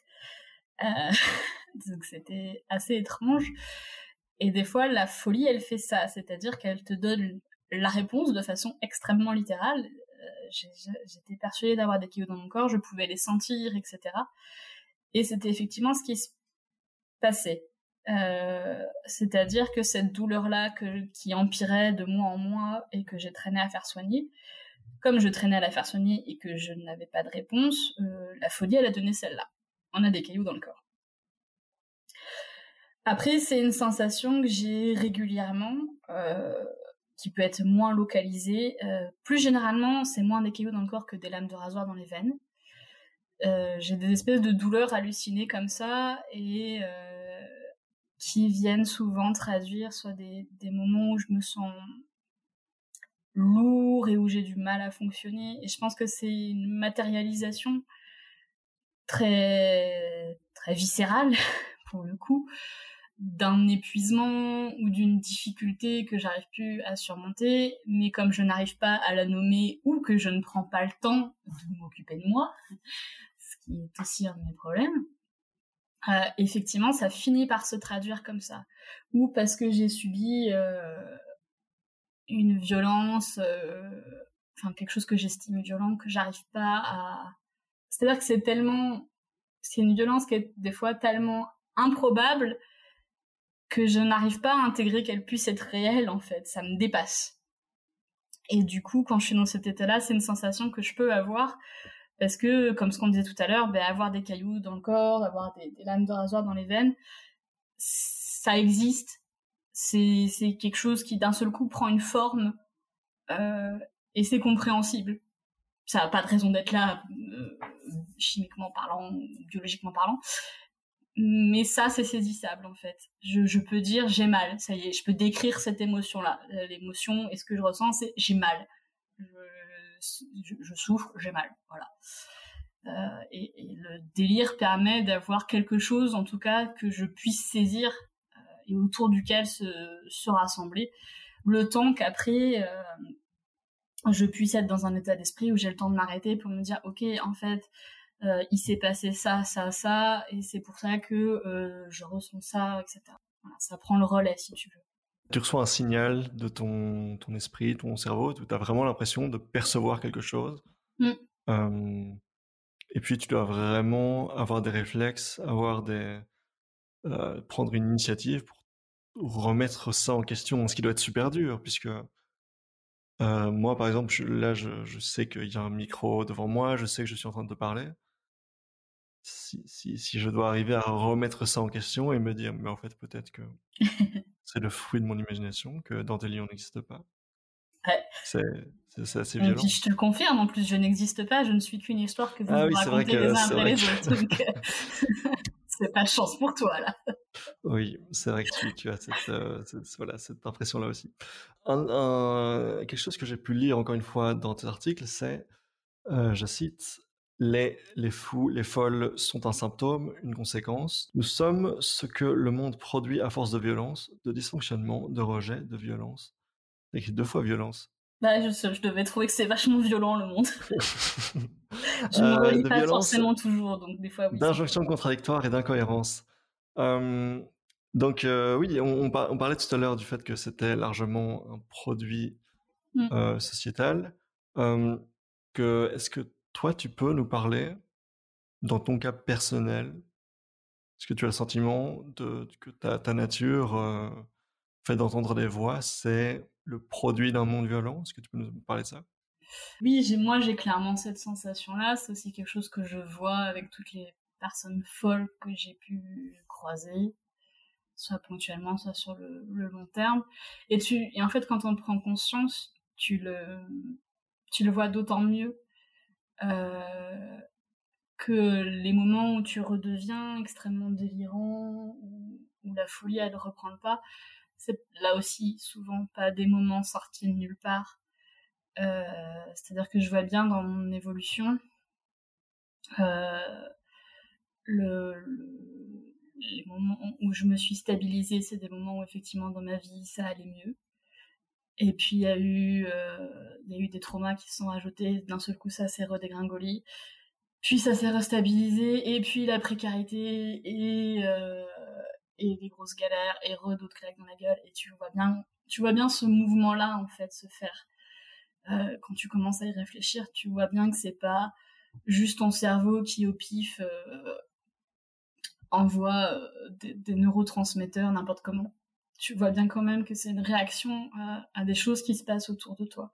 Donc c'était assez étrange. Et des fois, la folie, elle fait ça, c'est-à-dire qu'elle te donne la réponse de façon extrêmement littérale. J'étais persuadée d'avoir des cailloux dans mon corps, je pouvais les sentir, etc. Et c'était effectivement ce qui se passait. C'est-à-dire que cette douleur-là qui empirait de mois en mois et que j'ai traîné à faire soigner, comme je traînais à la faire soigner et que je n'avais pas de réponse, la folie, elle a donné celle-là. On a des cailloux dans le corps. Après, c'est une sensation que j'ai régulièrement, qui peut être moins localisée. Plus généralement, c'est moins des cailloux dans le corps que des lames de rasoir dans les veines. J'ai des espèces de douleurs hallucinées comme ça et qui viennent souvent traduire soit des moments où je me sens lourd et où j'ai du mal à fonctionner. Et je pense que c'est une matérialisation très, très viscérale, pour le coup, d'un épuisement ou d'une difficulté que j'arrive plus à surmonter, mais comme je n'arrive pas à la nommer ou que je ne prends pas le temps de m'occuper de moi, ce qui est aussi un de mes problèmes, effectivement, ça finit par se traduire comme ça. Ou parce que j'ai subi une violence, enfin quelque chose que j'estime violent, que j'arrive pas à... C'est-à-dire que c'est une violence qui est des fois tellement improbable que je n'arrive pas à intégrer qu'elle puisse être réelle, en fait. Ça me dépasse. Et du coup, quand je suis dans cet état-là, c'est une sensation que je peux avoir, parce que, comme ce qu'on disait tout à l'heure, avoir des cailloux dans le corps, avoir des lames de rasoir dans les veines, ça existe. C'est quelque chose qui, d'un seul coup, prend une forme, et c'est compréhensible. Ça n'a pas de raison d'être là, chimiquement parlant, biologiquement parlant. Mais ça, c'est saisissable, en fait. Je peux dire j'ai mal, ça y est, je peux décrire cette émotion-là. L'émotion et ce que je ressens, c'est j'ai mal. Je souffre, j'ai mal, voilà. Et le délire permet d'avoir quelque chose, en tout cas, que je puisse saisir et autour duquel se rassembler. Le temps qu'après, je puisse être dans un état d'esprit où j'ai le temps de m'arrêter pour me dire, ok, en fait, il s'est passé ça, ça, ça, et c'est pour ça que je ressens ça, etc. Voilà, ça prend le relais, si tu veux. Tu reçois un signal de ton esprit, ton cerveau, tu as vraiment l'impression de percevoir quelque chose. Et puis tu dois vraiment avoir des réflexes, prendre une initiative pour remettre ça en question, ce qui doit être super dur, puisque moi, par exemple, je sais qu'il y a un micro devant moi, je sais que je suis en train de te parler. Si je dois arriver à remettre ça en question et me dire, mais en fait, peut-être que c'est le fruit de mon imagination, que Dandelion n'existe pas. Ouais. C'est assez violent. Et puis je te le confirme, en plus, je n'existe pas, je ne suis qu'une histoire que vous vous racontez les uns après les autres. Donc, c'est pas de chance pour toi, là. Oui, c'est vrai que tu as cette impression-là aussi. Quelque chose que j'ai pu lire encore une fois dans tes articles, c'est, je cite, les fous, les folles sont un symptôme, une conséquence. Nous sommes ce que le monde produit à force de violence, de dysfonctionnement, de rejet, de violence. C'est écrit 2 fois violence. Bah, je devais trouver que c'est vachement violent, le monde. Je ne relis pas forcément toujours, donc des fois, oui. D'injonctions contradictoires et d'incohérences. Donc, oui, on parlait tout à l'heure du fait que c'était largement un produit sociétal. Est-ce que toi, tu peux nous parler, dans ton cas personnel, est-ce que tu as le sentiment que ta nature, fait d'entendre des voix, c'est le produit d'un monde violent? Est-ce que tu peux nous parler de ça? Oui, moi j'ai clairement cette sensation-là. C'est aussi quelque chose que je vois avec toutes les personnes folles que j'ai pu croiser, soit ponctuellement, soit sur le long terme. Et en fait, quand on prend conscience, tu le vois d'autant mieux que les moments où tu redeviens extrêmement délirant, où la folie elle reprend le pas, c'est là aussi souvent pas des moments sortis de nulle part. C'est-à-dire que je vois bien dans mon évolution les moments où je me suis stabilisée, c'est des moments où effectivement dans ma vie ça allait mieux. Et puis il y a eu des traumas qui se sont ajoutés, d'un seul coup ça s'est redégringolé, puis ça s'est restabilisé, et puis la précarité et les grosses galères et d'autres claques dans la gueule, et tu vois bien ce mouvement là en fait se faire. Quand tu commences à y réfléchir, tu vois bien que c'est pas juste ton cerveau qui au pif envoie des neurotransmetteurs n'importe comment. Tu vois bien quand même que c'est une réaction à des choses qui se passent autour de toi.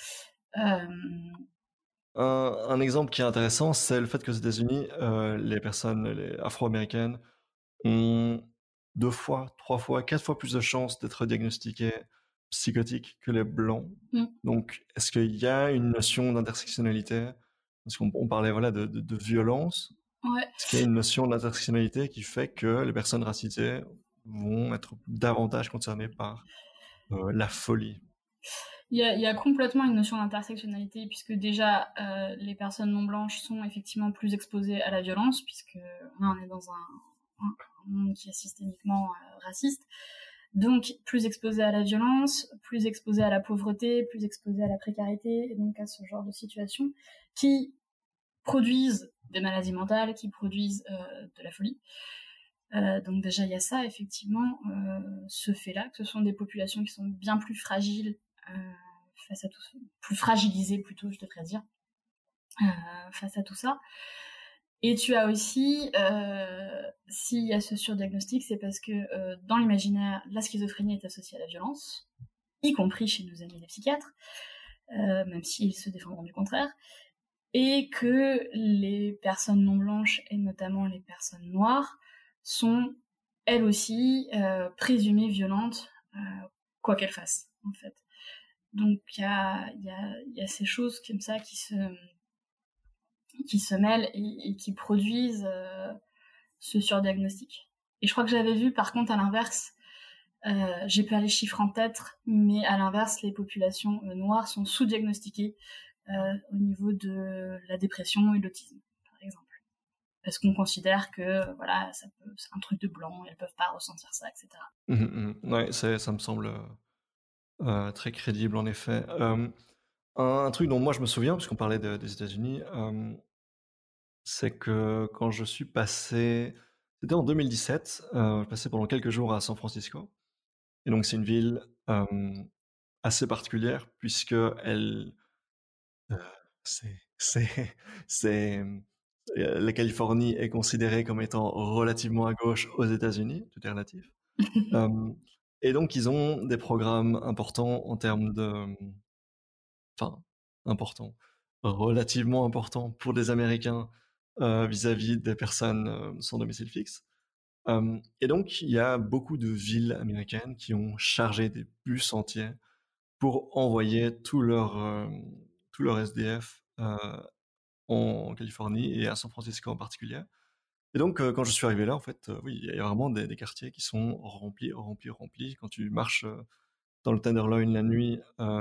Un exemple qui est intéressant, c'est le fait qu'aux États-Unis, les personnes les afro-américaines ont 2 fois, 3 fois, 4 fois plus de chances d'être diagnostiquées psychotiques que les blancs. Donc, est-ce qu'il y a une notion d'intersectionnalité? Parce qu'on parlait voilà, de violence. Ouais. Est-ce qu'il y a une notion d'intersectionnalité qui fait que les personnes racisées vont être davantage concernées par la folie? Il y a complètement une notion d'intersectionnalité, puisque déjà, les personnes non blanches sont effectivement plus exposées à la violence, puisque là, on est dans un monde qui est systémiquement raciste. Donc, plus exposées à la violence, plus exposées à la pauvreté, plus exposées à la précarité, et donc à ce genre de situations qui produisent des maladies mentales, qui produisent de la folie. Donc déjà, il y a ça, effectivement, ce fait-là, que ce sont des populations qui sont bien plus fragiles face à tout ça, plus fragilisées plutôt, je devrais dire, face à tout ça. Et tu as aussi, s'il y a ce surdiagnostic, c'est parce que dans l'imaginaire, la schizophrénie est associée à la violence, y compris chez nos amis les psychiatres, même s'ils se défendront du contraire, et que les personnes non blanches, et notamment les personnes noires, sont elles aussi présumées violentes, quoi qu'elles fassent, en fait. Donc il y a ces choses comme ça qui se mêlent et qui produisent ce surdiagnostic. Et je crois que j'avais vu, par contre, à l'inverse, j'ai pas les chiffres en tête, mais à l'inverse, les populations noires sont sous-diagnostiquées au niveau de la dépression et de l'autisme, par exemple. Parce qu'on considère que voilà, c'est un truc de blanc, elles peuvent pas ressentir ça, etc. Ouais, ça me semble très crédible, en effet. Un truc dont moi je me souviens, puisqu'on parlait des États-Unis, c'est que quand je suis passé, c'était en 2017, je passais pendant quelques jours à San Francisco. Et donc c'est une ville assez particulière, puisque elle, c'est, c'est, c'est, la Californie est considérée comme étant relativement à gauche aux États-Unis, tout est relatif. Et donc ils ont des programmes importants en termes de, enfin, importants, relativement importants pour des Américains vis-à-vis des personnes sans domicile fixe. Et donc, il y a beaucoup de villes américaines qui ont chargé des bus entiers pour envoyer tout leur SDF en Californie et à San Francisco en particulier. Et donc, quand je suis arrivé là, en fait, oui, il y a vraiment des quartiers qui sont remplis, remplis, remplis. Quand tu marches dans le Tenderloin la nuit,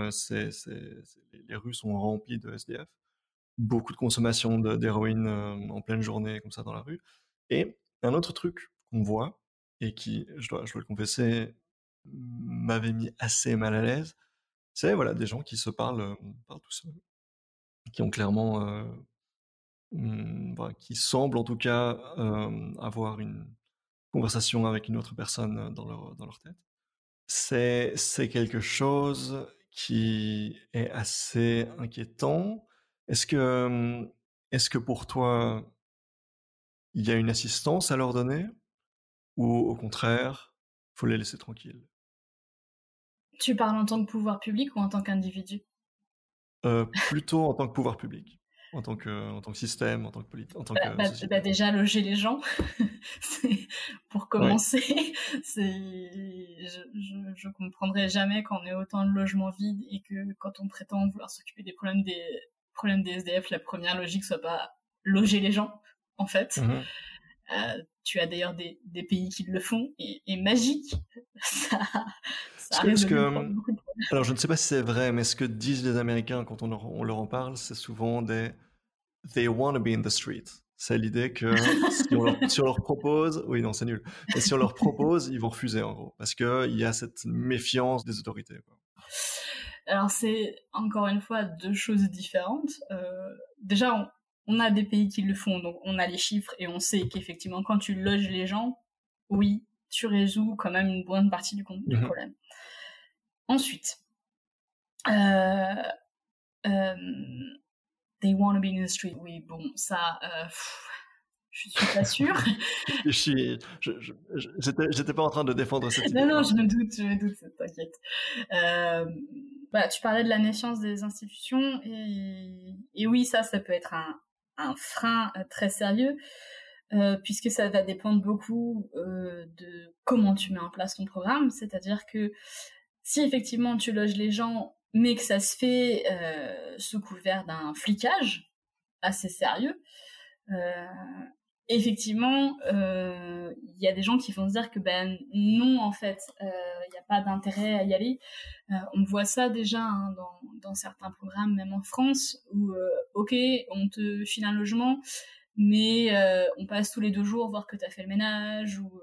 les rues sont remplies de SDF. Beaucoup de consommation d'héroïne en pleine journée, comme ça, dans la rue. Et un autre truc qu'on voit, et qui, je dois le confesser, m'avait mis assez mal à l'aise, c'est voilà, des gens qui se parlent tout seuls, qui ont clairement, voilà, qui semblent en tout cas avoir une conversation avec une autre personne dans leur tête. C'est quelque chose qui est assez inquiétant. Est-ce que, est-ce que pour toi, il y a une assistance à leur donner ou au contraire, faut les laisser tranquilles? Tu parles en tant que pouvoir public ou en tant qu'individu? Plutôt en tant que pouvoir public, en tant que système, en tant que société. Déjà, loger les gens, pour Ouais. commencer. Je comprendrai jamais qu'on ait autant de logements vides et que quand on prétend vouloir s'occuper des problèmes des SDF, la première logique soit pas loger les gens, en fait. Mhm. Tu as d'ailleurs des pays qui le font et magique, ça Ce a que, ce résolu que, beaucoup de problèmes. alors je ne sais pas si c'est vrai, mais ce que disent les Américains quand on leur en parle, c'est souvent des they want to be in the street. C'est l'idée que si on leur propose, oui, non, c'est nul. Mais si on leur propose, ils vont refuser, en gros. Parce qu'il y a cette méfiance des autorités, quoi. Alors c'est encore une fois deux choses différentes. Déjà, on a des pays qui le font, donc on a les chiffres et on sait qu'effectivement quand tu loges les gens, oui, tu résous quand même une bonne partie du problème. Ensuite, they want to be in the street. Oui, bon, ça, Je suis pas sûre. J'étais pas en train de défendre cette idée. Non, je me doute, t'inquiète. Tu parlais de la méfiance des institutions et oui, ça peut être un frein très sérieux, puisque ça va dépendre beaucoup de comment tu mets en place ton programme. C'est-à-dire que si effectivement tu loges les gens, mais que ça se fait sous couvert d'un flicage assez sérieux, effectivement, il y a des gens qui vont se dire que non, en fait, il n'y a pas d'intérêt à y aller. On voit ça déjà dans certains programmes, même en France, où ok, on te file un logement, mais on passe tous les 2 jours voir que tu as fait le ménage, ou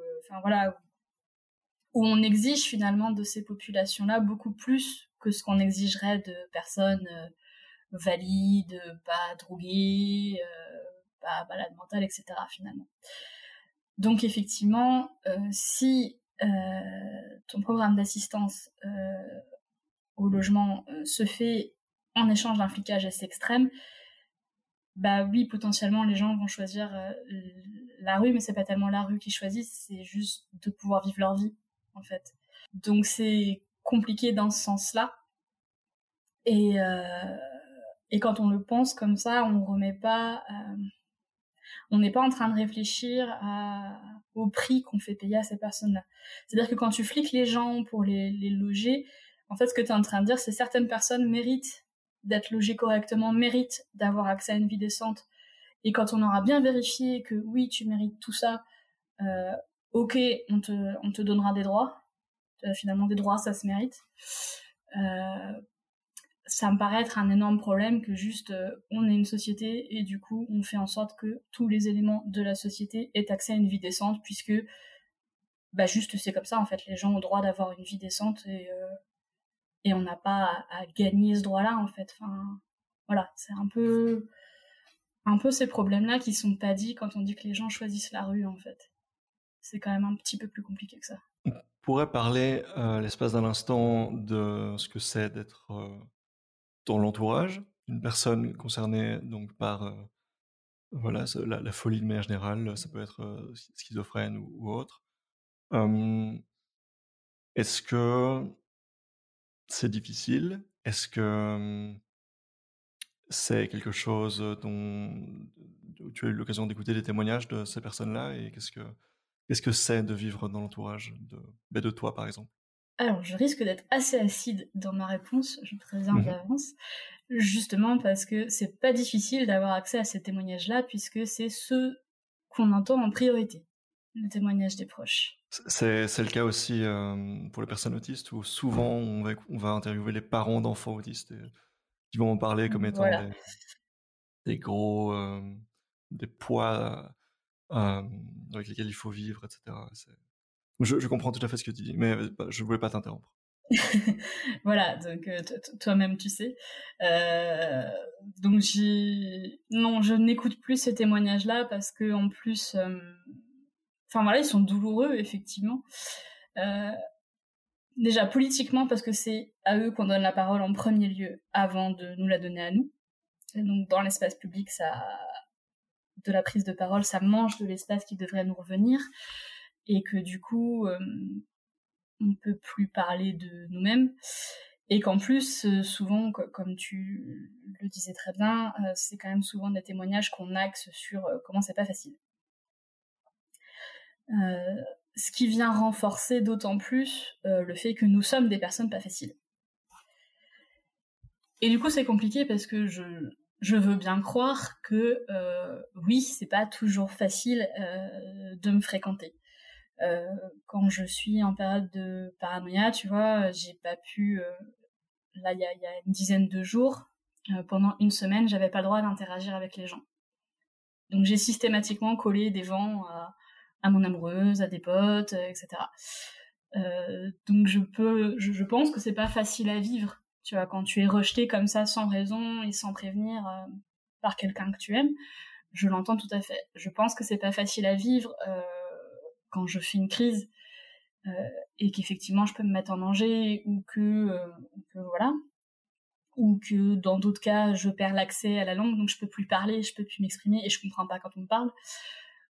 où on exige finalement de ces populations-là beaucoup plus que ce qu'on exigerait de personnes valides, pas droguées, pas malade mentale, etc. finalement. Donc effectivement, si ton programme d'assistance au logement se fait en échange d'un flicage assez extrême, oui, potentiellement les gens vont choisir la rue, mais c'est pas tellement la rue qu'ils choisissent, c'est juste de pouvoir vivre leur vie, en fait. Donc c'est compliqué dans ce sens-là. Et quand on le pense comme ça, on remet pas... on n'est pas en train de réfléchir au prix qu'on fait payer à ces personnes-là. C'est-à-dire que quand tu fliques les gens pour les loger, en fait, ce que tu es en train de dire, c'est que certaines personnes méritent d'être logées correctement, méritent d'avoir accès à une vie décente. Et quand on aura bien vérifié que oui, tu mérites tout ça, ok, on te donnera des droits. Finalement, des droits, ça se mérite. Ça me paraît être un énorme problème que juste on est une société et du coup on fait en sorte que tous les éléments de la société aient accès à une vie décente, puisque juste c'est comme ça en fait, les gens ont le droit d'avoir une vie décente et on n'a pas à gagner ce droit-là en fait. Enfin voilà, c'est un peu ces problèmes-là qui sont pas dits quand on dit que les gens choisissent la rue en fait. C'est quand même un petit peu plus compliqué que ça. On pourrait parler l'espace d'un instant de ce que c'est d'être dans l'entourage d'une personne concernée donc par la folie de manière générale. Ça peut être schizophrène ou autre. Est-ce que c'est difficile? Est-ce que c'est quelque chose dont tu as eu l'occasion d'écouter des témoignages de ces personnes-là, et qu'est-ce que c'est de vivre dans l'entourage de toi, par exemple? Alors, je risque d'être assez acide dans ma réponse, je préviens d'avance, justement parce que c'est pas difficile d'avoir accès à ces témoignages-là, puisque c'est ceux qu'on entend en priorité, le témoignage des proches. C'est le cas aussi pour les personnes autistes, où souvent on va interviewer les parents d'enfants autistes qui vont en parler comme étant des gros des poids avec lesquels il faut vivre, etc. Je comprends tout à fait ce que tu dis, mais je voulais pas t'interrompre. Voilà, donc toi-même tu sais. Donc non, je n'écoute plus ces témoignages-là parce que en plus, ils sont douloureux effectivement. Déjà politiquement parce que c'est à eux qu'on donne la parole en premier lieu avant de nous la donner à nous. Et donc dans l'espace public, de la prise de parole, ça mange de l'espace qui devrait nous revenir, et que du coup on peut plus parler de nous-mêmes, et qu'en plus souvent, comme tu le disais très bien, c'est quand même souvent des témoignages qu'on axe sur comment c'est pas facile. Ce qui vient renforcer d'autant plus le fait que nous sommes des personnes pas faciles. Et du coup c'est compliqué parce que je veux bien croire que oui, c'est pas toujours facile de me fréquenter. Quand je suis en période de paranoïa, tu vois, j'ai pas pu... là, il y a une dizaine de jours, pendant une semaine, j'avais pas le droit d'interagir avec les gens. Donc j'ai systématiquement collé des gens à mon amoureuse, à des potes, etc. Donc je pense que c'est pas facile à vivre, tu vois, quand tu es rejeté comme ça sans raison et sans prévenir par quelqu'un que tu aimes. Je l'entends tout à fait. Je pense que c'est pas facile à vivre quand je fais une crise et qu'effectivement je peux me mettre en danger, ou que voilà, ou que dans d'autres cas je perds l'accès à la langue, donc je peux plus parler, je peux plus m'exprimer et je comprends pas quand on me parle.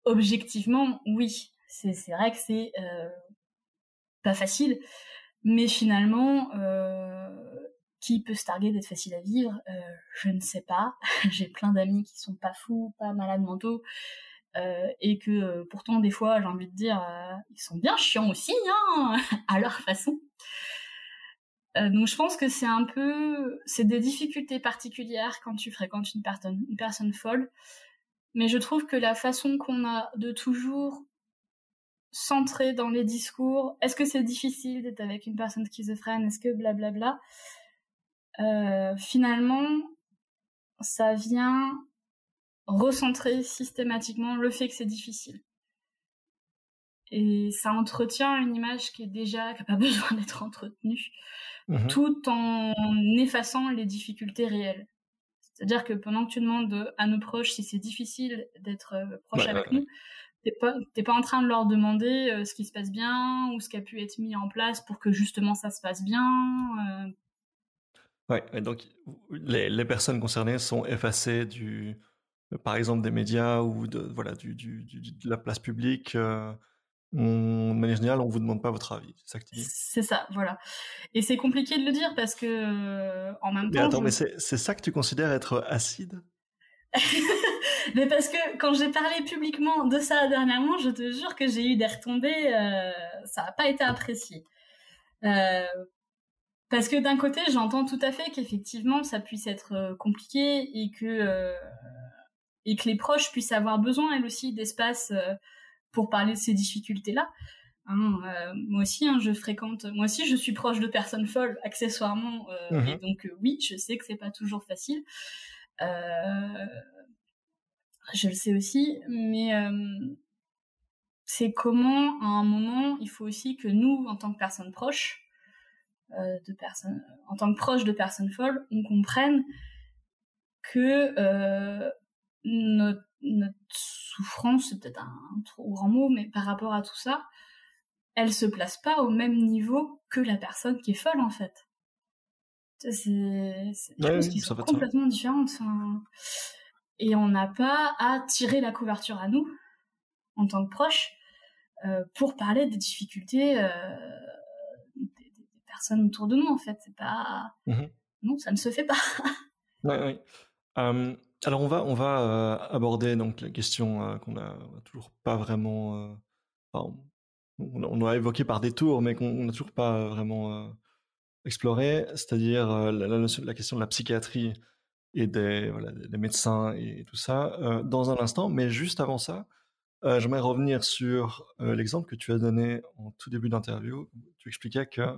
objectivement, oui, c'est vrai que c'est pas facile, mais finalement, qui peut se targuer d'être facile à vivre? Je ne sais pas. J'ai plein d'amis qui sont pas fous, pas malades mentaux, et que pourtant des fois j'ai envie de dire ils sont bien chiants aussi, hein, à leur façon. Donc je pense que c'est des difficultés particulières quand tu fréquentes une personne folle, mais je trouve que la façon qu'on a de toujours centrer dans les discours, est-ce que c'est difficile d'être avec une personne schizophrène, est-ce que blablabla, finalement ça vient recentrer systématiquement le fait que c'est difficile. Et ça entretient une image qui n'a pas besoin d'être entretenue, tout en effaçant les difficultés réelles. C'est-à-dire que pendant que tu demandes à nos proches si c'est difficile d'être proche avec nous, t'es pas en train de leur demander ce qui se passe bien ou ce qui a pu être mis en place pour que justement ça se passe bien. Ouais, donc les personnes concernées sont effacées par exemple des médias ou de la place publique. De manière générale, on vous demande pas votre avis, c'est ça que tu dis? C'est ça, voilà. Et c'est compliqué de le dire parce que en même temps. Mais attends, mais c'est ça que tu considères être acide? Mais parce que quand j'ai parlé publiquement de ça dernièrement, je te jure que j'ai eu des retombées, ça n'a pas été apprécié. Parce que d'un côté, j'entends tout à fait qu'effectivement, ça puisse être compliqué et que les proches puissent avoir besoin, elles aussi, d'espace pour parler de ces difficultés-là. Moi aussi, moi aussi, je suis proche de personnes folles, accessoirement, et donc oui, je sais que c'est pas toujours facile. Je le sais aussi, mais c'est comment, à un moment, il faut aussi que nous, en tant que personnes proches, en tant que proches de personnes folles, on comprenne que notre souffrance, c'est peut-être un trop grand mot, mais par rapport à tout ça, elle se place pas au même niveau que la personne qui est folle, en fait. C'est des choses qui sont complètement différentes. Et on n'a pas à tirer la couverture à nous, en tant que proches, pour parler des difficultés des personnes autour de nous, en fait. C'est pas... Non, ça ne se fait pas. Oui. Alors on va aborder donc la question qu'on a toujours pas vraiment... on a évoqué par détour, mais qu'on n'a toujours pas vraiment exploré, c'est-à-dire la question de la psychiatrie et des médecins et tout ça dans un instant. Mais juste avant ça, j'aimerais revenir sur l'exemple que tu as donné en tout début d'interview. Tu expliquais que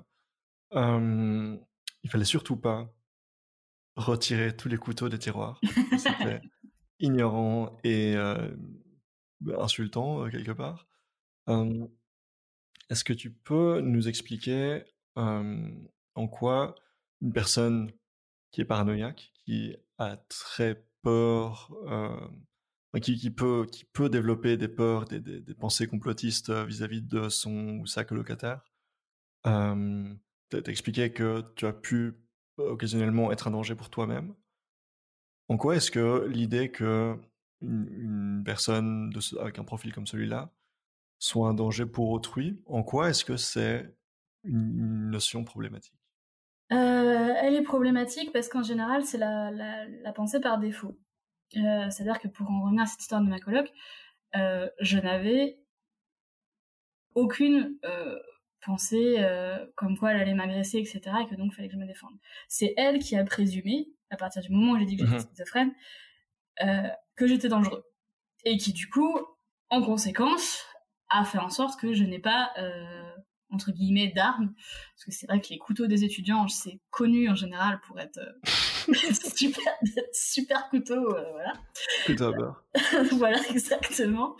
il fallait surtout pas retirer tous les couteaux des tiroirs. C'était ignorant et insultant quelque part. Est-ce que tu peux nous expliquer en quoi une personne qui est paranoïaque, qui a très peur, qui peut développer des peurs, des pensées complotistes vis-à-vis de son ou sa colocataire, t'expliquais que tu as pu occasionnellement être un danger pour toi-même. En quoi est-ce que l'idée que une personne avec un profil comme celui-là soit un danger pour autrui, en quoi est-ce que c'est une notion problématique? Elle est problématique parce qu'en général, c'est la pensée par défaut. C'est-à-dire que pour en revenir à cette histoire de ma coloc, je n'avais aucune pensée comme quoi elle allait m'agresser, etc., et que donc il fallait que je me défende. C'est elle qui a présumé, à partir du moment où j'ai dit que j'étais schizophrène, que j'étais dangereux. Et qui, du coup, en conséquence, a fait en sorte que je n'ai pas, entre guillemets, d'armes. Parce que c'est vrai que les couteaux des étudiants, c'est connu en général pour être super couteaux, voilà. Couteau à beurre. Voilà, exactement.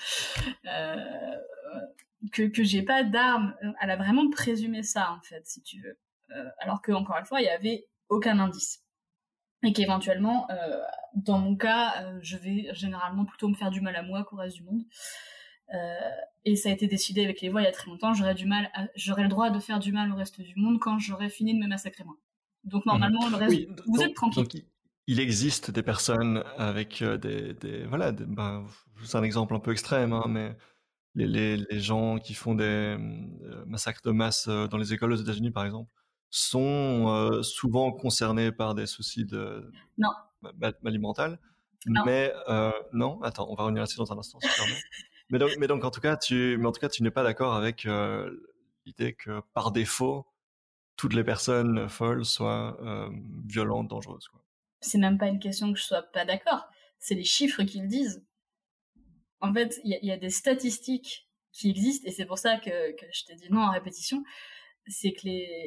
Que j'ai pas d'armes. Elle a vraiment présumé ça, en fait, si tu veux. Alors que, encore une fois, il y avait aucun indice. Et qu'éventuellement, dans mon cas, je vais généralement plutôt me faire du mal à moi qu'au reste du monde. Et ça a été décidé avec les voix il y a très longtemps, j'aurais le droit de faire du mal au reste du monde quand j'aurais fini de me massacrer moi. Donc normalement, le reste, vous êtes tranquille. il existe des personnes avec voilà, c'est un exemple un peu extrême, hein, mais les gens qui font des massacres de masse dans les écoles aux États-Unis, par exemple, sont souvent concernés par des soucis Non, maladie mentale. non. Mais non, attends, on va revenir là-dessus dans un instant, si tu permets. Mais donc, en tout cas, tu n'es pas d'accord avec l'idée que par défaut, toutes les personnes folles soient violentes, dangereuses, quoi. C'est même pas une question que je sois pas d'accord. C'est les chiffres qui le disent. En fait, il y a des statistiques qui existent, et c'est pour ça que je t'ai dit non en répétition. C'est que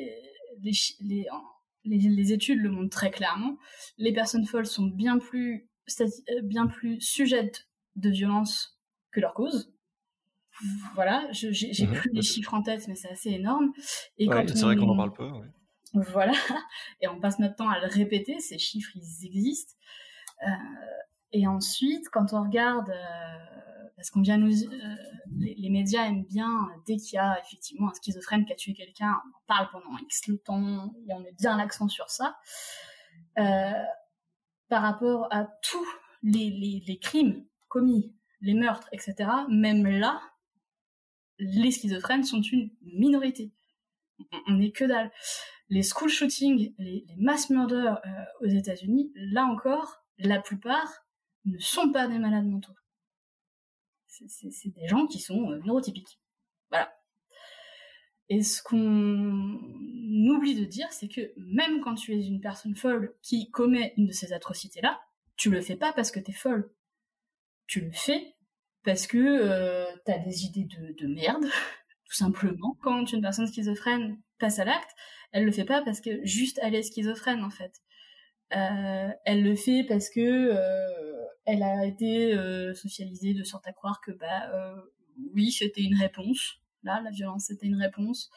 les études le montrent très clairement. Les personnes folles sont bien plus sujettes de violence que leur cause. Voilà, j'ai plus les chiffres en tête, mais c'est assez énorme. Et Ouais, quand c'est vrai qu'on en parle peu. Ouais. Voilà, et on passe notre temps à le répéter, ces chiffres, ils existent. Et ensuite, quand on regarde, parce qu'on vient les médias aiment bien, dès qu'il y a effectivement un schizophrène qui a tué quelqu'un, on en parle pendant X le temps, et on met bien l'accent sur ça. Par rapport à tous les crimes commis, les meurtres, etc., même là, les schizophrènes sont une minorité. On n'est que dalle. Les school shootings, les mass murders aux États-Unis, là encore, la plupart ne sont pas des malades mentaux. C'est des gens qui sont neurotypiques. Voilà. Et ce qu'on oublie de dire, c'est que même quand tu es une personne folle qui commet une de ces atrocités-là, tu le fais pas parce que t'es folle. Tu le fais parce que t'as des idées de merde, tout simplement. Quand une personne schizophrène passe à l'acte, elle le fait pas parce que juste elle est schizophrène, en fait. Elle le fait parce que elle a été socialisée de sorte à croire que oui, c'était une réponse. Là, la violence, c'était une réponse.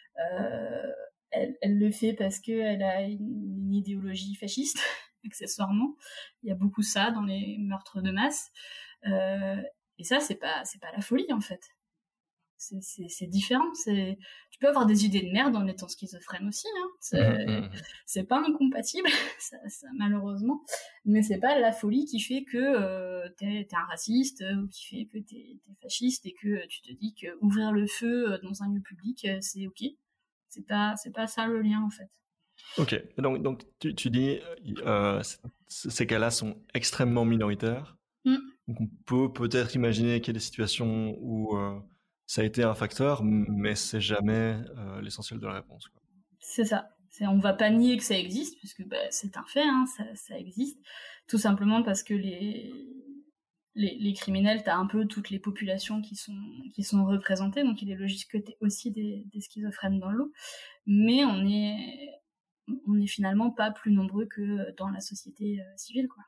Elle le fait parce qu'elle a une idéologie fasciste, accessoirement. Il y a beaucoup ça dans les meurtres de masse. Et ça, c'est pas la folie, en fait. C'est différent. Tu peux avoir des idées de merde en étant schizophrène aussi. Hein. C'est pas incompatible, ça, malheureusement. Mais c'est pas la folie qui fait que t'es un raciste ou qui fait que t'es fasciste et que tu te dis que ouvrir le feu dans un lieu public, c'est ok. C'est pas ça le lien, en fait. Ok, donc tu dis ces cas-là sont extrêmement minoritaires. Donc on peut peut-être imaginer qu'il y a des situations où ça a été un facteur, mais c'est jamais l'essentiel de la réponse, quoi. C'est ça. On va pas nier que ça existe, puisque c'est un fait, hein, ça existe. Tout simplement parce que les criminels, t'as un peu toutes les populations qui sont représentées, donc il est logique que t'aies aussi des schizophrènes dans le lot. Mais on est finalement pas plus nombreux que dans la société civile, quoi.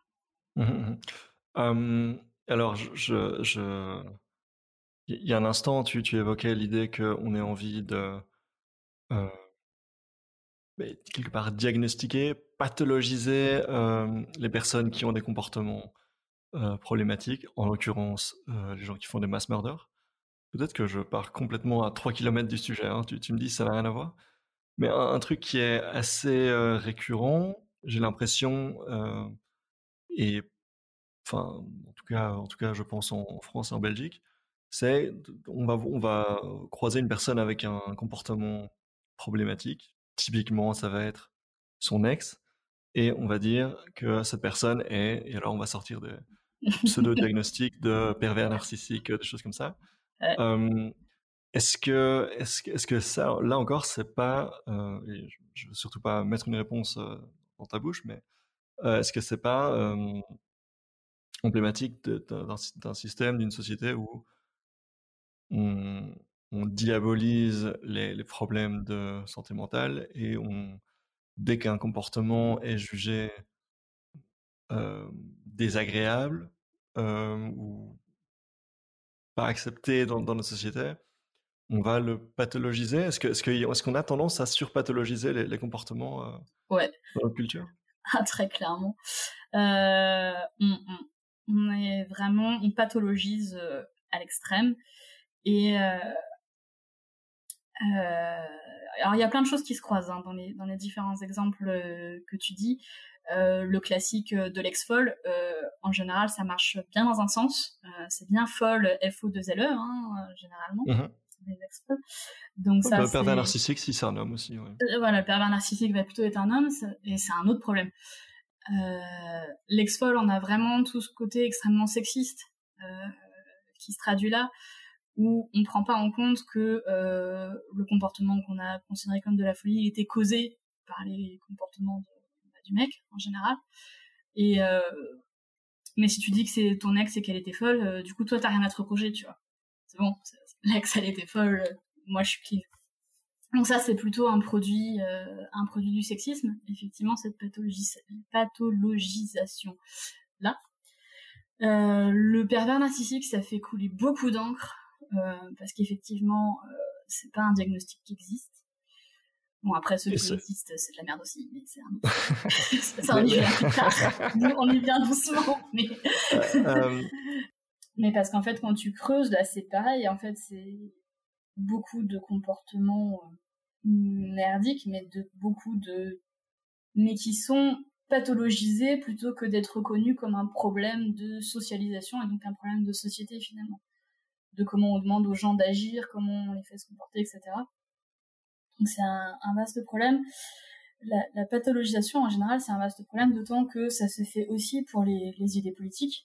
Alors, il y a un instant, tu évoquais l'idée qu'on ait envie de quelque part diagnostiquer, pathologiser les personnes qui ont des comportements problématiques, en l'occurrence les gens qui font des mass murders. Peut-être que je pars complètement à 3 kilomètres du sujet, hein. Tu me dis ça n'a rien à voir. Mais un truc qui est assez récurrent, j'ai l'impression, et enfin, en tout cas, je pense en France et en Belgique, c'est on va croiser une personne avec un comportement problématique. Typiquement, ça va être son ex, et on va dire que cette personne et alors on va sortir des pseudo-diagnostics de pervers narcissique, des choses comme ça. Ouais. Est-ce que ça, là encore, c'est pas, et je veux surtout pas mettre une réponse dans ta bouche, mais est-ce que c'est pas emblématique d'un système, d'une société où on, on diabolise les problèmes de santé mentale et dès qu'un comportement est jugé désagréable ou pas accepté dans notre société, on va le pathologiser. Est-ce qu'on a tendance à surpathologiser les comportements Ouais. dans notre culture? Ah, très clairement. On pathologise à l'extrême. Et alors il y a plein de choses qui se croisent dans les différents exemples que tu dis. Le classique de l'ex-folle, en général, ça marche bien dans un sens. C'est bien folle, F-O-2-L-E, généralement. Mhm. Les ex-folles. Donc ça, le pervers narcissique, si c'est un homme aussi. Ouais. Voilà, le pervers narcissique va plutôt être un homme, et c'est un autre problème. L'ex-folle, on a vraiment tout ce côté extrêmement sexiste qui se traduit là, où on ne prend pas en compte que le comportement qu'on a considéré comme de la folie, il était causé par les comportements du mec, en général. Et mais si tu dis que c'est ton ex et qu'elle était folle, du coup, toi, t'as rien à te reprocher, tu vois. C'est bon, l'ex, elle était folle, moi, je suis clean. Donc ça, c'est plutôt un produit du sexisme, effectivement, cette pathologisation-là. Le pervers narcissique, ça fait couler beaucoup d'encre, parce qu'effectivement, c'est pas un diagnostic qui existe. Bon, après, ceux qui existent, c'est de la merde aussi, mais c'est un autre... ça, on y vient plus tard. On y vient doucement, mais... mais parce qu'en fait, quand tu creuses, là, c'est pareil. En fait, c'est beaucoup de comportements merdiques, mais qui sont pathologisés plutôt que d'être reconnus comme un problème de socialisation et donc un problème de société, finalement. De comment on demande aux gens d'agir, comment on les fait se comporter, etc. Donc c'est un vaste problème. La pathologisation, en général, c'est un vaste problème, d'autant que ça se fait aussi pour les idées politiques.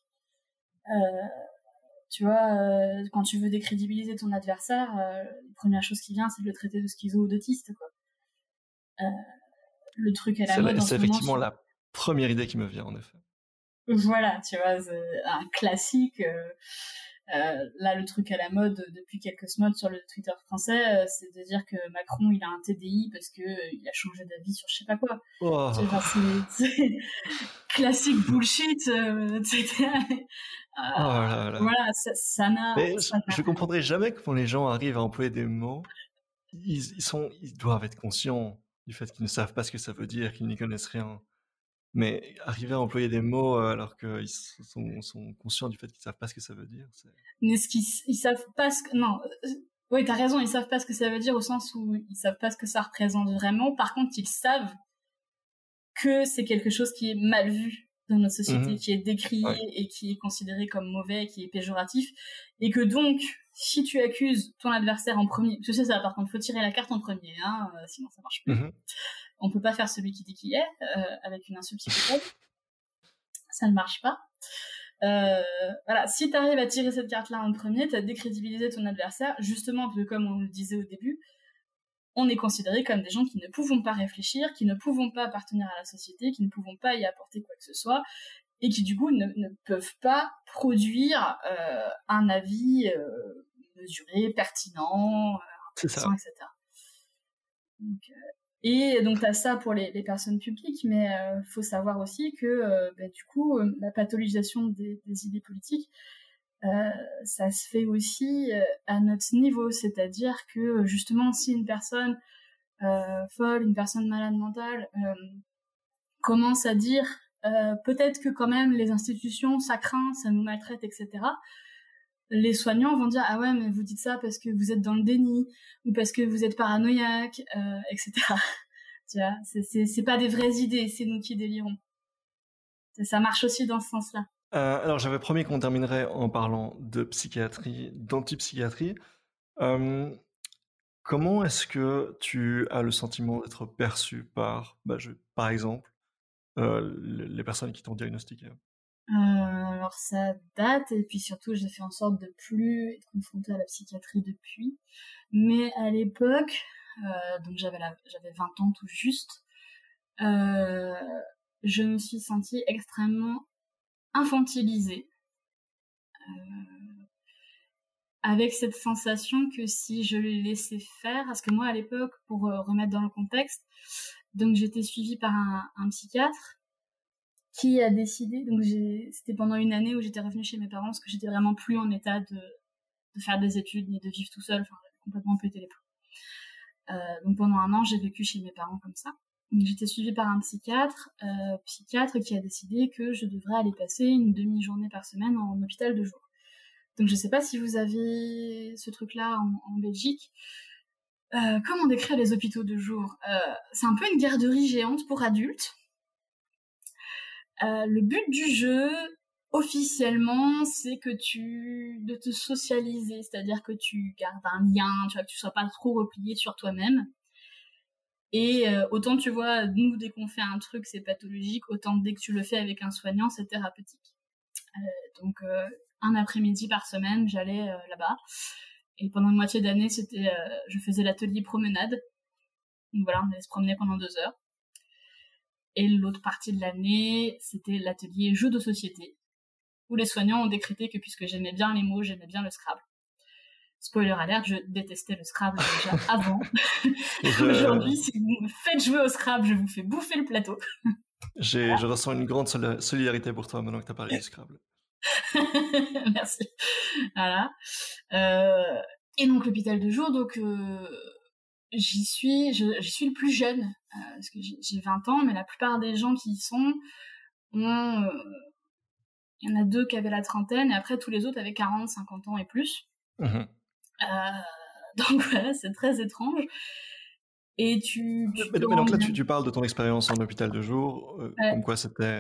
Tu vois, quand tu veux décrédibiliser ton adversaire, la première chose qui vient, c'est de le traiter de schizo ou d'autiste, quoi. Le truc à la mode en ce moment... C'est effectivement la première idée qui me vient, en effet. Voilà, tu vois, c'est un classique... là, le truc à la mode depuis quelques semaines sur le Twitter français, c'est de dire que Macron, il a un TDI parce que il a changé d'avis sur je sais pas quoi. Oh. C'est classique bullshit, etc. Voilà, ça n'a... Je comprendrai jamais comment les gens arrivent à employer des mots. Ils doivent être conscients du fait qu'ils ne savent pas ce que ça veut dire, qu'ils n'y connaissent rien. Mais arriver à employer des mots alors qu'ils sont conscients du fait qu'ils savent pas ce que ça veut dire, c'est... Mais ils savent pas ce que... Non, oui, t'as raison, ils savent pas ce que ça veut dire au sens où ils savent pas ce que ça représente vraiment. Par contre, ils savent que c'est quelque chose qui est mal vu dans notre société, qui est décrié et qui est considéré comme mauvais, qui est péjoratif. Et que donc, si tu accuses ton adversaire en premier... Tu sais ça, par contre, faut tirer la carte en premier, sinon ça marche plus. On peut pas faire celui qui dit qui est, avec une insulte psychopathe. Ça ne marche pas. Voilà, si t'arrives à tirer cette carte-là en premier, t'as décrédibilisé ton adversaire, justement, parce que comme on le disait au début, on est considérés comme des gens qui ne pouvons pas réfléchir, qui ne pouvons pas appartenir à la société, qui ne pouvons pas y apporter quoi que ce soit, et qui du coup ne peuvent pas produire un avis mesuré, pertinent, intéressant, etc. Et donc t'as ça pour les personnes publiques, mais faut savoir aussi que du coup la pathologisation des idées politiques, ça se fait aussi à notre niveau, c'est-à-dire que justement si une personne folle, une personne malade mentale commence à dire peut-être que quand même les institutions ça craint, ça nous maltraite, etc. Les soignants vont dire ah ouais mais vous dites ça parce que vous êtes dans le déni ou parce que vous êtes paranoïaque, etc. Tu vois, c'est pas des vraies idées, c'est nous qui délirons. Ça marche aussi dans ce sens-là. Alors j'avais promis qu'on terminerait en parlant de psychiatrie, d'antipsychiatrie. Comment est-ce que tu as le sentiment d'être perçu par, par exemple, les personnes qui t'ont diagnostiqué? Alors ça date, et puis surtout j'ai fait en sorte de plus être confrontée à la psychiatrie depuis. Mais à l'époque, donc j'avais 20 ans tout juste, je me suis sentie extrêmement infantilisée. Avec cette sensation que si je les laissais faire, parce que moi à l'époque, pour remettre dans le contexte, donc j'étais suivie par un psychiatre qui a décidé, donc c'était pendant une année où j'étais revenue chez mes parents parce que j'étais vraiment plus en état de faire des études ni de vivre tout seul, enfin j'avais complètement pété les plombs. Donc pendant un an j'ai vécu chez mes parents comme ça. Donc j'étais suivie par un psychiatre qui a décidé que je devrais aller passer une demi-journée par semaine en hôpital de jour. Donc je sais pas si vous avez ce truc-là en Belgique. Comment décrire les hôpitaux de jour? C'est un peu une garderie géante pour adultes. Le but du jeu, officiellement, c'est de te socialiser, c'est-à-dire que tu gardes un lien, tu vois, que tu sois pas trop replié sur toi-même. Et autant tu vois, nous, dès qu'on fait un truc, c'est pathologique, autant dès que tu le fais avec un soignant, c'est thérapeutique. Donc, un après-midi par semaine, j'allais là-bas. Et pendant une moitié d'année, je faisais l'atelier promenade. Donc voilà, on allait se promener pendant 2 heures. Et l'autre partie de l'année, c'était l'atelier jeux de société, où les soignants ont décrété que puisque j'aimais bien les mots, j'aimais bien le Scrabble. Spoiler alert, je détestais le Scrabble déjà avant. Aujourd'hui, si vous me faites jouer au Scrabble, je vous fais bouffer le plateau. Je ressens une grande solidarité pour toi maintenant que tu as parlé du Scrabble. Merci. Voilà. Et donc l'hôpital de jour, donc je suis le plus jeune, parce que j'ai 20 ans, mais la plupart des gens qui y sont il y en a 2 qui avaient la trentaine, et après tous les autres avaient 40, 50 ans et plus. Mm-hmm. Donc voilà, c'est très étrange. Et mais donc là, tu parles de ton expérience en hôpital de jour, ouais. comme quoi c'était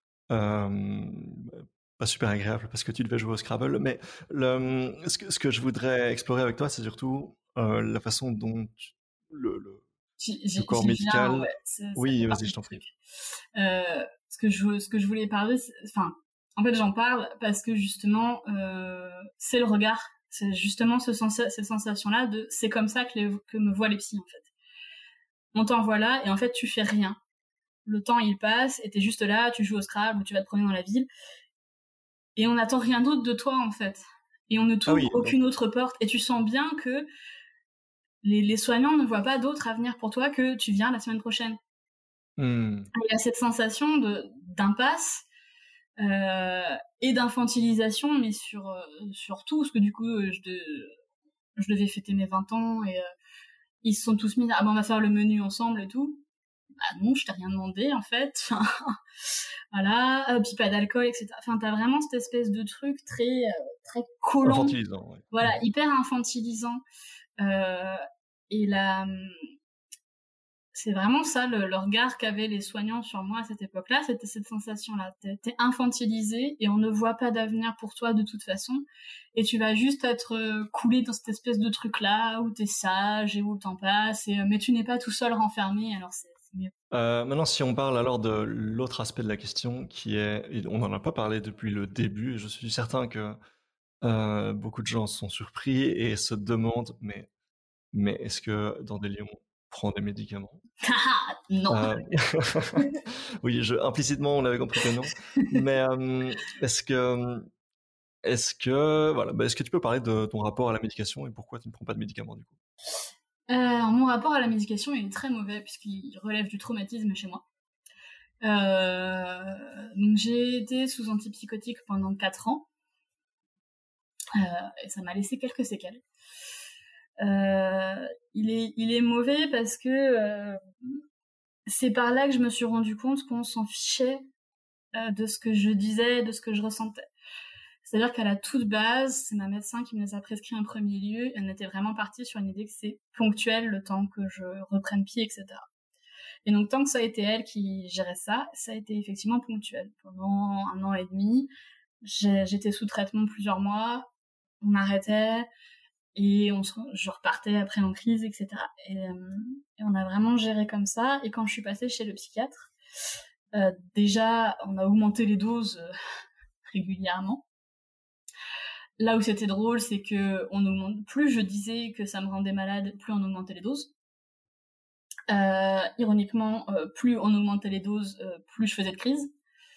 pas super agréable parce que tu devais jouer au Scrabble. Mais ce que je voudrais explorer avec toi, c'est surtout la façon dont le corps médical... Oui, vas-y, je t'en prie. Ce que je voulais parler, enfin, en fait, j'en parle parce que justement, c'est le regard. C'est justement cette sensation-là de c'est comme ça que me voient les psys, en fait. On t'envoie là et en fait, tu fais rien. Le temps, il passe et t'es juste là, tu joues au Scrabble ou tu vas te promener dans la ville. Et on n'attend rien d'autre de toi, en fait. Et on ne t'ouvre aucune autre porte. Et tu sens bien que les soignants ne voient pas d'autre avenir pour toi que tu viens la semaine prochaine. Il y a cette sensation d'impasse et d'infantilisation, mais sur tout, parce que du coup, je devais fêter mes 20 ans et ils se sont tous mis on va faire le menu ensemble et tout. Bah non, je t'ai rien demandé en fait. Voilà, puis pas d'alcool, etc. Enfin, t'as vraiment cette espèce de truc très collant. Infantilisant, ouais. Voilà, hyper infantilisant. Et là, c'est vraiment ça le regard qu'avaient les soignants sur moi à cette époque-là, c'était cette sensation-là. T'es infantilisé et on ne voit pas d'avenir pour toi de toute façon. Et tu vas juste être coulé dans cette espèce de truc-là où t'es sage et où le temps passe. Mais tu n'es pas tout seul renfermé, alors c'est mieux. Maintenant, si on parle alors de l'autre aspect de la question qui est, on n'en a pas parlé depuis le début, et je suis certain que beaucoup de gens sont surpris et se demandent, mais est-ce que Dandelion prend des médicaments? Non. Oui, implicitement, on avait compris que non. Mais est-ce que tu peux parler de ton rapport à la médication et pourquoi tu ne prends pas de médicaments du coup? Mon rapport à la médication est très mauvais puisqu'il relève du traumatisme chez moi. Donc j'ai été sous antipsychotique pendant 4 ans et ça m'a laissé quelques séquelles. Il est mauvais parce que c'est par là que je me suis rendu compte qu'on s'en fichait de ce que je disais, de ce que je ressentais. C'est-à-dire qu'à la toute base, c'est ma médecin qui me les a prescrits en premier lieu. Elle était vraiment partie sur une idée que c'est ponctuel le temps que je reprenne pied, etc. Et donc, tant que ça a été elle qui gérait ça, ça a été effectivement ponctuel. Pendant 1 an et demi, j'étais sous traitement plusieurs mois, on arrêtait, et je repartais après en crise, etc. Et on a vraiment géré comme ça. Et quand je suis passée chez le psychiatre, déjà, on a augmenté les doses régulièrement. Là où c'était drôle, c'est que plus je disais que ça me rendait malade, plus on augmentait les doses. Ironiquement, plus on augmentait les doses, plus je faisais de crise.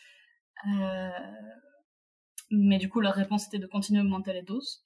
Mais du coup, leur réponse était de continuer à augmenter les doses.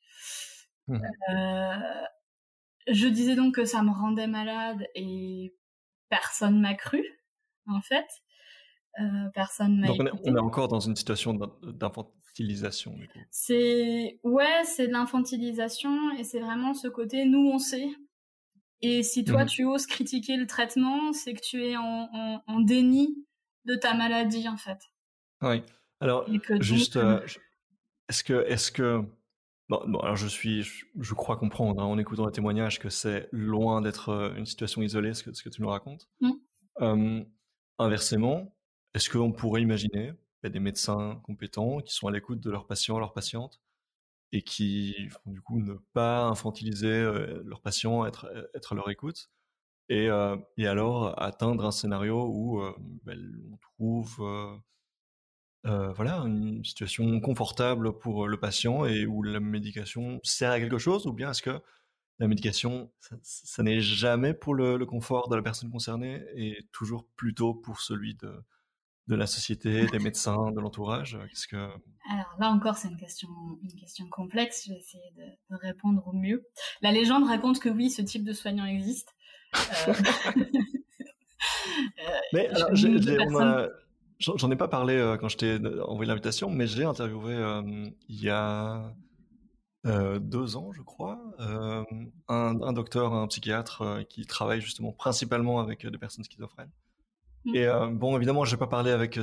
Je disais donc que ça me rendait malade et personne m'a cru, en fait. Personne m'a écouté. Donc on est encore dans une situation d'infantilisation, du coup. C'est de l'infantilisation et c'est vraiment ce côté nous on sait. Et si toi tu oses critiquer le traitement, c'est que tu es en déni de ta maladie en fait. Oui. Alors juste, est-ce que Bon, alors je crois comprendre, hein, en écoutant le témoignage, que c'est loin d'être une situation isolée, ce que tu nous racontes. Euh, Inversement, est-ce qu'on pourrait imaginer des médecins compétents qui sont à l'écoute de leurs patients, leurs patientes, et qui font du coup ne pas infantiliser leurs patients, être à leur écoute, et alors atteindre un scénario où on trouve voilà, une situation confortable pour le patient et où la médication sert à quelque chose, ou bien est-ce que la médication, ça n'est jamais pour le confort de la personne concernée et toujours plutôt pour celui de la société, des médecins, de l'entourage? Qu'est-ce que... Alors là encore, c'est une question complexe. Je vais essayer de répondre au mieux. La légende raconte que oui, ce type de soignant existe. Mais alors, j'en ai pas parlé quand je t'ai envoyé l'invitation, mais j'ai interviewé il y a 2 ans, je crois, un docteur, un psychiatre qui travaille justement principalement avec des personnes schizophrènes. Et bon, évidemment, je vais pas parler avec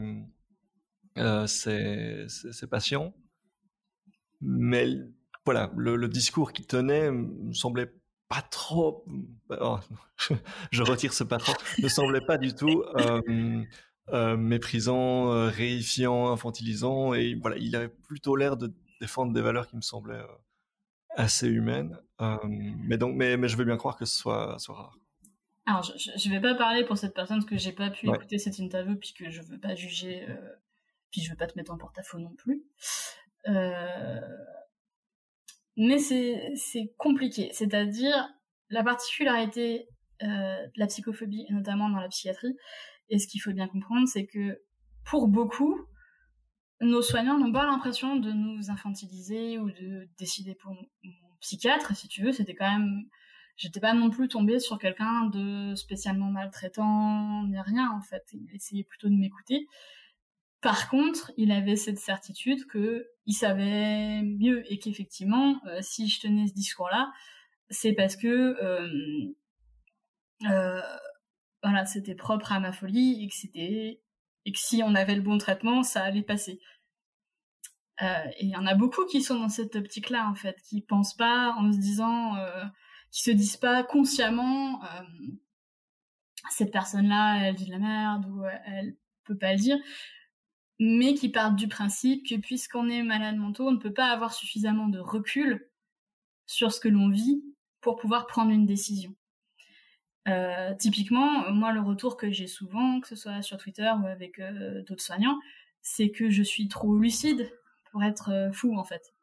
ses patients, mais voilà, le discours qu'il tenait me semblait pas trop. Oh, je retire ce pas trop. Ne semblait pas du tout méprisant, réifiant, infantilisant, et voilà, il avait plutôt l'air de défendre des valeurs qui me semblaient assez humaines. Mais je veux bien croire que ce soit rare. Alors, je vais pas parler pour cette personne parce que j'ai pas pu écouter cette interview puisque je veux pas juger, puis je veux pas te mettre en porte-à-faux non plus. Mais c'est compliqué. C'est-à-dire, la particularité de la psychophobie, et notamment dans la psychiatrie, et ce qu'il faut bien comprendre, c'est que pour beaucoup, nos soignants n'ont pas l'impression de nous infantiliser ou de décider pour mon psychiatre, si tu veux. C'était quand même... J'étais pas non plus tombée sur quelqu'un de spécialement maltraitant, ni rien, en fait. Il essayait plutôt de m'écouter. Par contre, il avait cette certitude qu'il savait mieux et qu'effectivement, si je tenais ce discours-là, c'est parce que voilà, c'était propre à ma folie et que si on avait le bon traitement, ça allait passer. Et il y en a beaucoup qui sont dans cette optique-là, en fait, qui pensent pas en se disant, qui se disent pas consciemment, cette personne-là, elle dit de la merde ou elle peut pas le dire, mais qui partent du principe que puisqu'on est malade mentaux, on ne peut pas avoir suffisamment de recul sur ce que l'on vit pour pouvoir prendre une décision. Typiquement, moi, le retour que j'ai souvent, que ce soit sur Twitter ou avec d'autres soignants, c'est que je suis trop lucide pour être fou, en fait.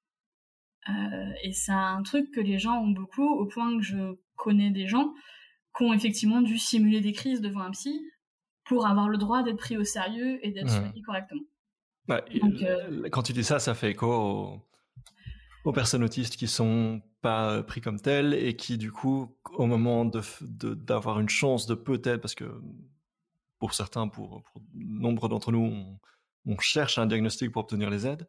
Et c'est un truc que les gens ont beaucoup, au point que je connais des gens qui ont effectivement dû simuler des crises devant un psy pour avoir le droit d'être pris au sérieux et d'être soigné correctement. Ouais, donc, quand tu dis ça, ça fait écho aux personnes autistes qui sont pas pris comme telles et qui, du coup, au moment d'avoir une chance de peut-être, parce que pour certains, pour nombre d'entre nous, on cherche un diagnostic pour obtenir les aides.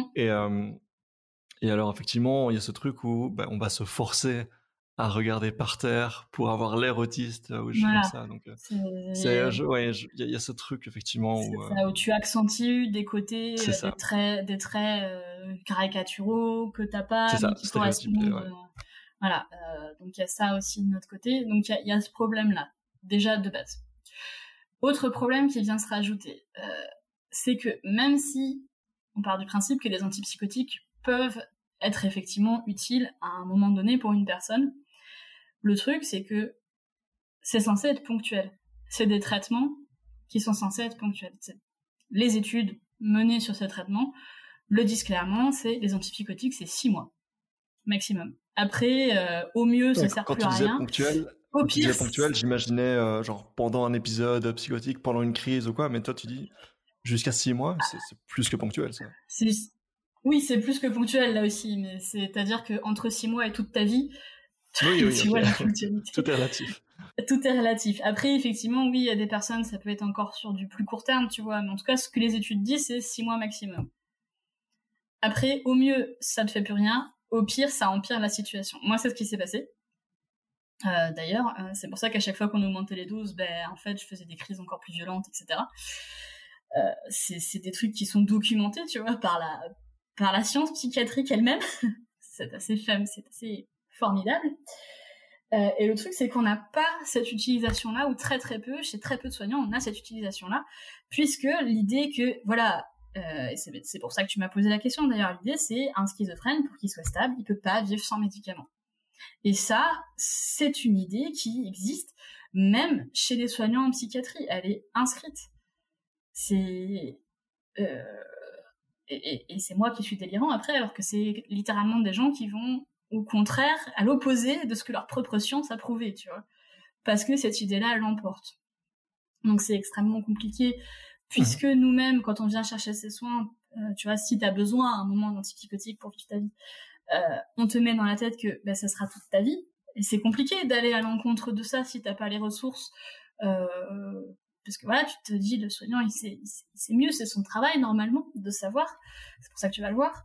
Et alors, effectivement, il y a ce truc où on va se forcer à regarder par terre pour avoir l'air autiste ou des choses comme ça. Donc, il y a ce truc, effectivement. Où tu accentues des côtés, des traits caricaturaux que t'as pas, mais qui correspondent. Voilà. Donc, il y a ça aussi de notre côté. Donc, il y a ce problème-là, déjà de base. Autre problème qui vient se rajouter, c'est que même si on part du principe que les antipsychotiques peuvent être effectivement utiles à un moment donné pour une personne, le truc, c'est que c'est censé être ponctuel. C'est des traitements qui sont censés être ponctuels. Les études menées sur ces traitements le disent clairement, c'est les antipsychotiques, c'est 6 mois maximum. Après, au mieux, ça sert plus à rien. Au pire, ponctuel, j'imaginais genre pendant un épisode psychotique, pendant une crise ou quoi, mais toi tu dis jusqu'à 6 mois, c'est plus que ponctuel, ça. Oui, c'est plus que ponctuel là aussi, mais c'est-à-dire qu'entre 6 mois et toute ta vie, oui, tu vois la ponctualité. Tout est relatif. Tout est relatif. Après, effectivement, oui, il y a des personnes, ça peut être encore sur du plus court terme, tu vois, mais en tout cas, ce que les études disent, c'est 6 mois maximum. Après, au mieux, ça ne fait plus rien. Au pire, ça empire la situation. Moi, c'est ce qui s'est passé. D'ailleurs, c'est pour ça qu'à chaque fois qu'on augmentait les doses, en fait, je faisais des crises encore plus violentes, etc. C'est des trucs qui sont documentés, tu vois, par par la science psychiatrique elle-même. C'est assez formidable. Et le truc, c'est qu'on n'a pas cette utilisation-là, ou très très peu, chez très peu de soignants, on a cette utilisation-là, puisque l'idée que, voilà, et c'est pour ça que tu m'as posé la question d'ailleurs, l'idée c'est un schizophrène, pour qu'il soit stable, il peut pas vivre sans médicaments. Et ça, c'est une idée qui existe même chez les soignants en psychiatrie, elle est inscrite. Et c'est moi qui suis délirant après, alors que c'est littéralement des gens qui vont au contraire, à l'opposé de ce que leur propre science a prouvé, tu vois. Parce que cette idée-là, elle l'emporte. Donc c'est extrêmement compliqué, puisque nous-mêmes, quand on vient chercher ces soins, tu vois, si t'as besoin à un moment d'antipsychotique pour vivre ta vie, on te met dans la tête que ça sera toute ta vie, et c'est compliqué d'aller à l'encontre de ça si t'as pas les ressources, parce que voilà, tu te dis, le soignant, il sait mieux, c'est son travail normalement de savoir, c'est pour ça que tu vas le voir.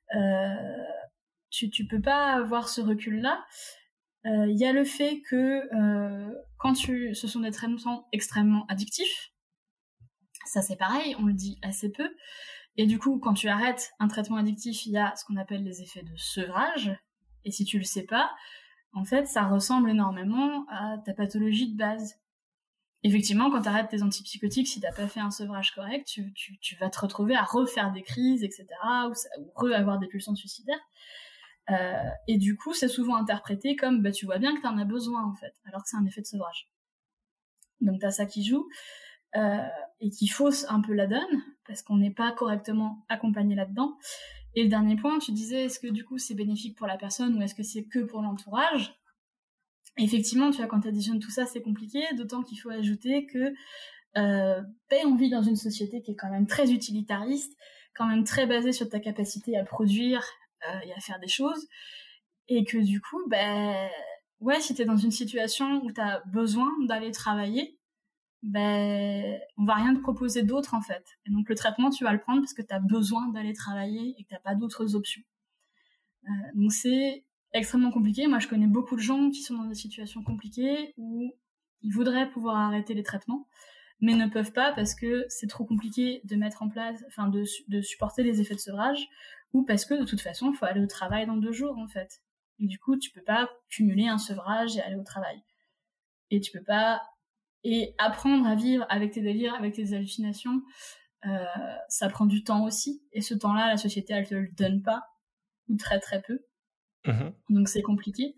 Tu peux pas avoir ce recul-là. Il y a le fait que ce sont des traitements extrêmement addictifs. Ça, c'est pareil, on le dit assez peu. Et du coup, quand tu arrêtes un traitement addictif, il y a ce qu'on appelle les effets de sevrage. Et si tu le sais pas, en fait, ça ressemble énormément à ta pathologie de base. Effectivement, quand tu arrêtes tes antipsychotiques, si t'as pas fait un sevrage correct, tu vas te retrouver à refaire des crises, etc., ou avoir des pulsions suicidaires. Et du coup, c'est souvent interprété comme tu vois bien que t'en as besoin en fait, alors que c'est un effet de sevrage. Donc t'as ça qui joue et qui fausse un peu la donne parce qu'on n'est pas correctement accompagné là-dedans. Et le dernier point, tu disais, est-ce que du coup c'est bénéfique pour la personne ou est-ce que c'est que pour l'entourage ? Effectivement, tu vois, quand t'additionnes tout ça, c'est compliqué, d'autant qu'il faut ajouter que on vit dans une société qui est quand même très utilitariste, quand même très basée sur ta capacité à produire et à faire des choses, et que du coup, si t'es dans une situation où t'as besoin d'aller travailler, on va rien te proposer d'autre en fait. Et donc le traitement, tu vas le prendre parce que t'as besoin d'aller travailler et que t'as pas d'autres options. Donc c'est extrêmement compliqué. Moi, je connais beaucoup de gens qui sont dans des situations compliquées où ils voudraient pouvoir arrêter les traitements, mais ne peuvent pas parce que c'est trop compliqué de mettre en place, de supporter les effets de sevrage, ou parce que de toute façon, il faut aller au travail dans 2 jours en fait. Et du coup, tu peux pas cumuler un sevrage et aller au travail. Et tu peux pas apprendre à vivre avec tes délires, avec tes hallucinations, ça prend du temps aussi. Et ce temps-là, la société, elle te le donne pas, ou très très peu. Donc c'est compliqué.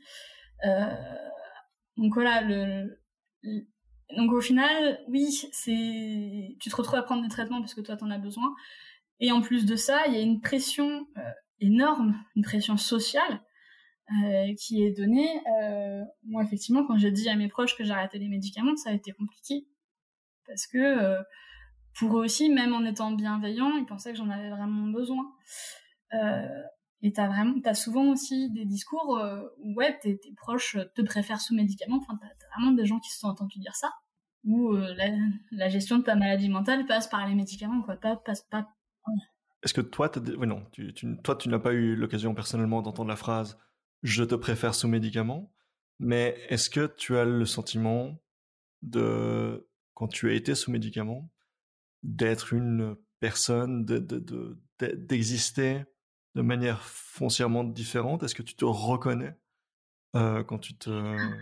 Donc voilà, donc au final, oui, tu te retrouves à prendre des traitements parce que toi t'en as besoin. Et en plus de ça, il y a une pression énorme, une pression sociale qui est donnée. Moi, effectivement, quand j'ai dit à mes proches que j'arrêtais les médicaments, ça a été compliqué. Parce que pour eux aussi, même en étant bienveillants, ils pensaient que j'en avais vraiment besoin. Et t'as souvent aussi des discours où tes proches te préfèrent sous médicaments. Enfin, t'as vraiment des gens qui se sont entendus dire ça. Où la gestion de ta maladie mentale passe par les médicaments, quoi. Passe pas. Est-ce que toi, tu n'as pas eu l'occasion personnellement d'entendre la phrase « je te préfère sous médicaments », mais est-ce que tu as le sentiment quand tu as été sous médicaments, d'être une personne, d'exister de manière foncièrement différente? Est-ce que tu te reconnais quand tu te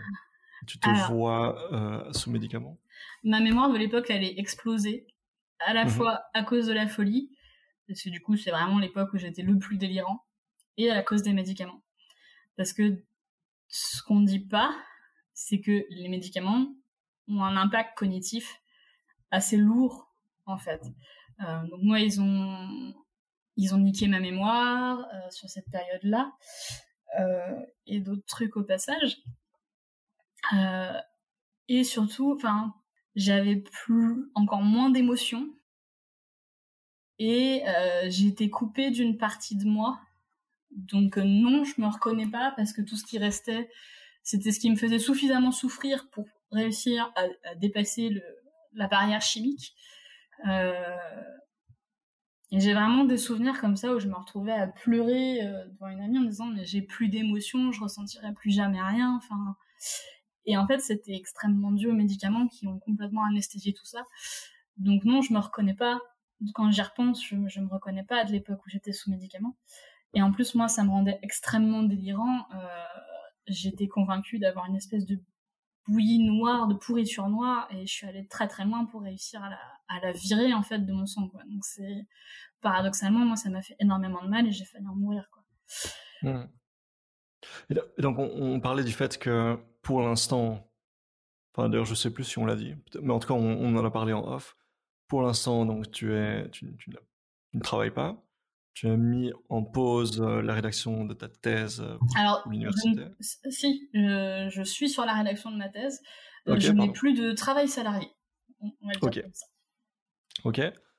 vois sous médicaments? Ma mémoire de l'époque, elle est explosée, à la fois à cause de la folie, parce que du coup, c'est vraiment l'époque où j'étais le plus délirant, et à la cause des médicaments. Parce que ce qu'on ne dit pas, c'est que les médicaments ont un impact cognitif assez lourd, en fait. Donc moi, ils ont niqué ma mémoire sur cette période-là, et d'autres trucs au passage. Et surtout, j'avais encore moins d'émotions, et j'étais coupée d'une partie de moi. Donc non, je me reconnais pas, parce que tout ce qui restait, c'était ce qui me faisait suffisamment souffrir pour réussir à dépasser la barrière chimique. Et j'ai vraiment des souvenirs comme ça où je me retrouvais à pleurer devant une amie en disant mais j'ai plus d'émotions, je ressentirai plus jamais rien. Et en fait, c'était extrêmement dû aux médicaments qui ont complètement anesthésié tout ça. Donc non, je me reconnais pas quand j'y repense, je me reconnais pas de l'époque où j'étais sous médicaments. Et en plus, moi, ça me rendait extrêmement délirant. J'étais convaincue d'avoir une espèce de bouillie noire, de pourriture noire, et je suis allée très très loin pour réussir à la virer en fait de mon sang, quoi. Donc c'est paradoxalement, moi, ça m'a fait énormément de mal et j'ai failli en mourir, quoi. Hmm. Et donc on parlait du fait que pour l'instant, enfin d'ailleurs je sais plus si on l'a dit, mais en tout cas on en a parlé en off. Pour l'instant, donc tu ne travailles pas. Tu as mis en pause la rédaction de ta thèse Alors, pour l'université. si, je suis sur la rédaction de ma thèse. Ok, Je n'ai pardon. plus de travail salarié. On va le dire Ok, comme ça. ok.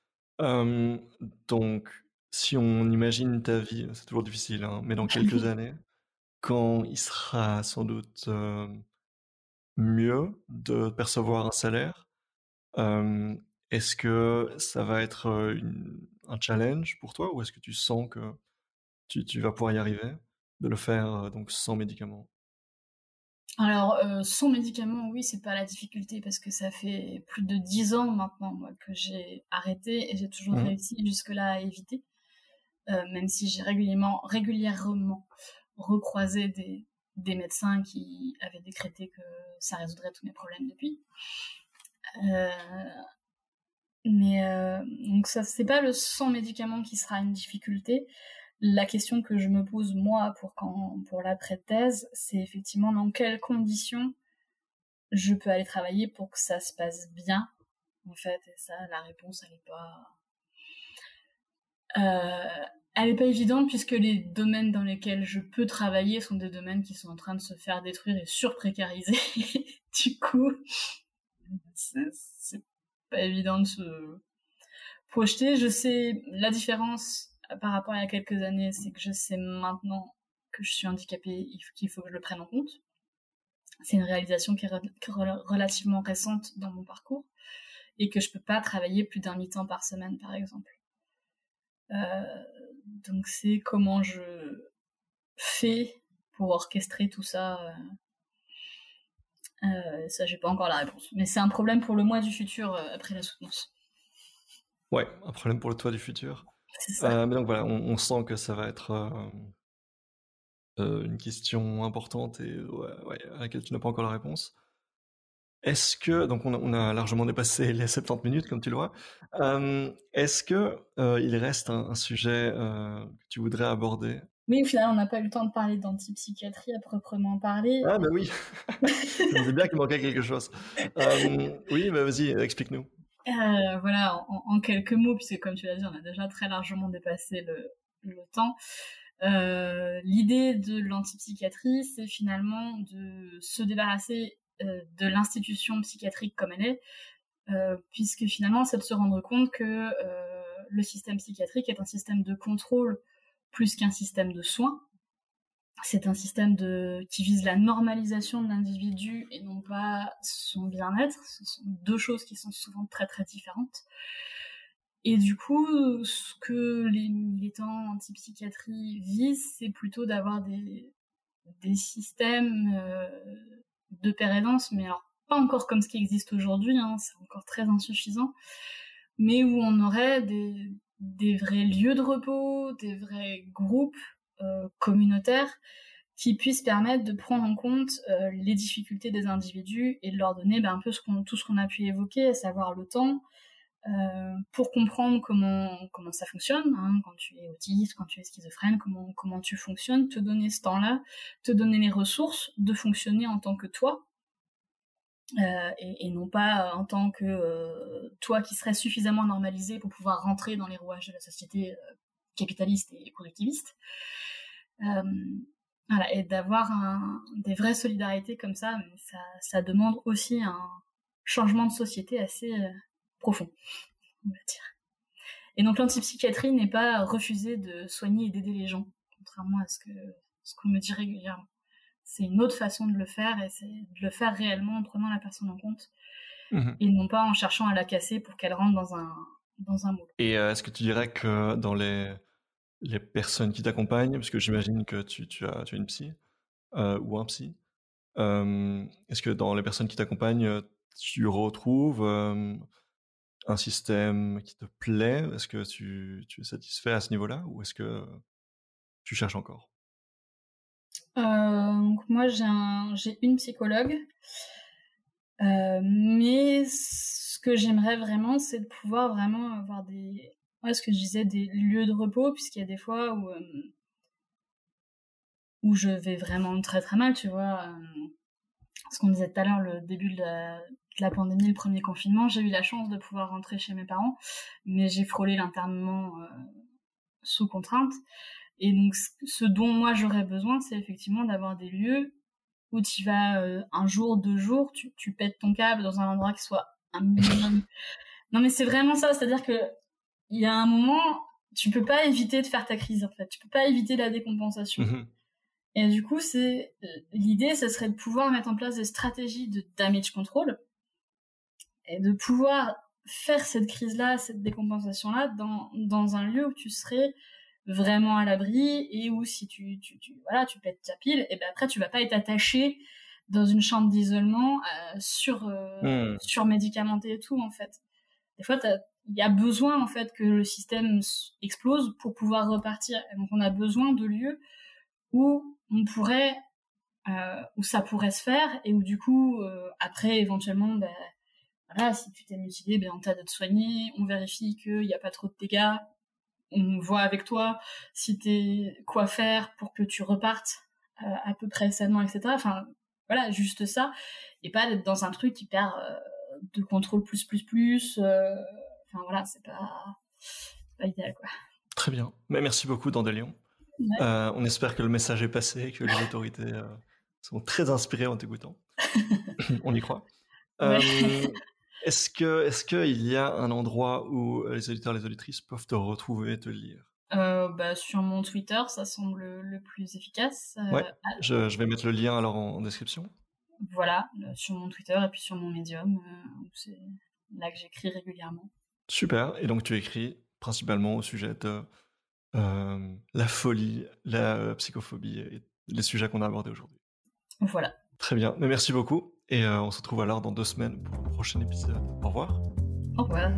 Donc, si on imagine ta vie, c'est toujours difficile, hein, mais dans quelques années, quand il sera sans doute mieux de percevoir un salaire, euh, est-ce que ça va être un challenge pour toi ou est-ce que tu sens que tu vas pouvoir y arriver de le faire donc sans médicaments? Alors, sans médicaments, oui, c'est pas la difficulté parce que ça fait plus de 10 ans maintenant, moi, que j'ai arrêté et j'ai toujours Mhm. réussi jusque-là à éviter, même si j'ai régulièrement recroisé des médecins qui avaient décrété que ça résoudrait tous mes problèmes depuis. Mais donc ça, c'est pas le sans médicaments qui sera une difficulté. La question que je me pose moi pour l'après-thèse, c'est effectivement dans quelles conditions je peux aller travailler pour que ça se passe bien, en fait. Et ça, la réponse, elle est pas évidente puisque les domaines dans lesquels je peux travailler sont des domaines qui sont en train de se faire détruire et surprécariser. Du coup, c'est pas évident de se projeter. Je sais la différence par rapport à il y a quelques années, c'est que je sais maintenant que je suis handicapée, qu'il faut que je le prenne en compte. C'est une réalisation qui est relativement récente dans mon parcours et que je peux pas travailler plus d'un mi-temps par semaine, par exemple. Euh, donc c'est comment je fais pour orchestrer tout ça. Ça, j'ai pas encore la réponse. Mais c'est un problème pour le mois du futur après la soutenance. Ouais, un problème pour le toit du futur. C'est ça. Mais donc voilà, on sent que ça va être une question importante et ouais, à laquelle tu n'as pas encore la réponse. Est-ce que, donc on a largement dépassé les 70 minutes, comme tu le vois. Est-ce que il reste un sujet que tu voudrais aborder? Oui, au final, on n'a pas eu le temps de parler d'antipsychiatrie à proprement parler. Ah, bah oui, je me disais bien qu'il manquait quelque chose. Oui, bah vas-y, explique-nous. Voilà, en quelques mots, puisque comme tu l'as dit, on a déjà très largement dépassé le temps. L'idée de l'antipsychiatrie, c'est finalement de se débarrasser de l'institution psychiatrique comme elle est, puisque finalement, c'est de se rendre compte que le système psychiatrique est un système de contrôle plus qu'un système de soins. C'est un système qui vise la normalisation de l'individu et non pas son bien-être. Ce sont deux choses qui sont souvent très très différentes. Et du coup, ce que les militants anti-psychiatrie visent, c'est plutôt d'avoir des systèmes de pair et danse, mais alors pas encore comme ce qui existe aujourd'hui, hein, c'est encore très insuffisant, mais où on aurait des vrais lieux de repos, des vrais groupes communautaires qui puissent permettre de prendre en compte les difficultés des individus et de leur donner un peu tout ce qu'on a pu évoquer, à savoir le temps, pour comprendre comment ça fonctionne, hein, quand tu es autiste, quand tu es schizophrène, comment tu fonctionnes, te donner ce temps-là, te donner les ressources de fonctionner en tant que toi, et non pas en tant que toi qui serais suffisamment normalisé pour pouvoir rentrer dans les rouages de la société capitaliste et productiviste. Voilà, et d'avoir des vraies solidarités comme ça, ça demande aussi un changement de société assez profond, on va dire. Et donc l'antipsychiatrie n'est pas refuser de soigner et d'aider les gens, contrairement à ce qu'on me dit régulièrement. C'est une autre façon de le faire, et c'est de le faire réellement en prenant la personne en compte, et non pas en cherchant à la casser pour qu'elle rentre dans un moule. Et est-ce que tu dirais que dans les personnes qui t'accompagnent, parce que j'imagine que tu as une psy ou un psy, est-ce que dans les personnes qui t'accompagnent, tu retrouves un système qui te plaît? Est-ce que tu es satisfait à ce niveau-là ou est-ce que tu cherches encore? Donc moi j'ai une psychologue, mais ce que j'aimerais vraiment, c'est de pouvoir vraiment avoir ce que je disais, des lieux de repos, puisqu'il y a des fois où je vais vraiment très très mal, tu vois. Ce qu'on disait tout à l'heure, le début de la pandémie, le premier confinement, j'ai eu la chance de pouvoir rentrer chez mes parents, mais j'ai frôlé l'internement sous contrainte. Et donc, ce dont moi j'aurais besoin, c'est effectivement d'avoir des lieux où tu vas un jour, 2 jours, tu pètes ton câble dans un endroit qui soit un minimum. Non, mais c'est vraiment ça, c'est-à-dire que il y a un moment, tu peux pas éviter de faire ta crise, en fait. Tu peux pas éviter la décompensation. Mmh. Et du coup, l'idée, ce serait de pouvoir mettre en place des stratégies de damage control et de pouvoir faire cette crise-là, cette décompensation-là dans un lieu où tu serais vraiment à l'abri et où si tu pètes ta pile, et ben après tu vas pas être attaché dans une chambre d'isolement surmédicamenté et tout, en fait. Des fois il y a besoin en fait que le système explose pour pouvoir repartir, et donc on a besoin de lieux où on pourrait où ça pourrait se faire, et où du coup après éventuellement voilà, si tu t'es mutilé, on t'aide à te soigner, on vérifie qu'il n'y a pas trop de dégâts, on voit avec toi si t'es quoi faire pour que tu repartes à peu près sainement, etc. Enfin, voilà, juste ça, et pas d'être dans un truc qui perd de contrôle plus. Enfin voilà, c'est pas idéal, quoi. Très bien. Mais merci beaucoup, Dandelion. Ouais. On espère que le message est passé, que les autorités sont très inspirées en t'écoutant. On y croit. Ouais. Est-ce qu'il y a un endroit où les auditeurs et les auditrices peuvent te retrouver et te lire? Sur mon Twitter, ça semble le plus efficace. Ouais, je vais mettre le lien alors en description. Voilà, sur mon Twitter et puis sur mon Medium, c'est là que j'écris régulièrement. Super. Et donc tu écris principalement au sujet de la folie, la psychophobie et les sujets qu'on a abordés aujourd'hui. Voilà. Très bien. Mais merci beaucoup. Et on se retrouve alors dans 2 semaines pour le prochain épisode. Au revoir. Au revoir.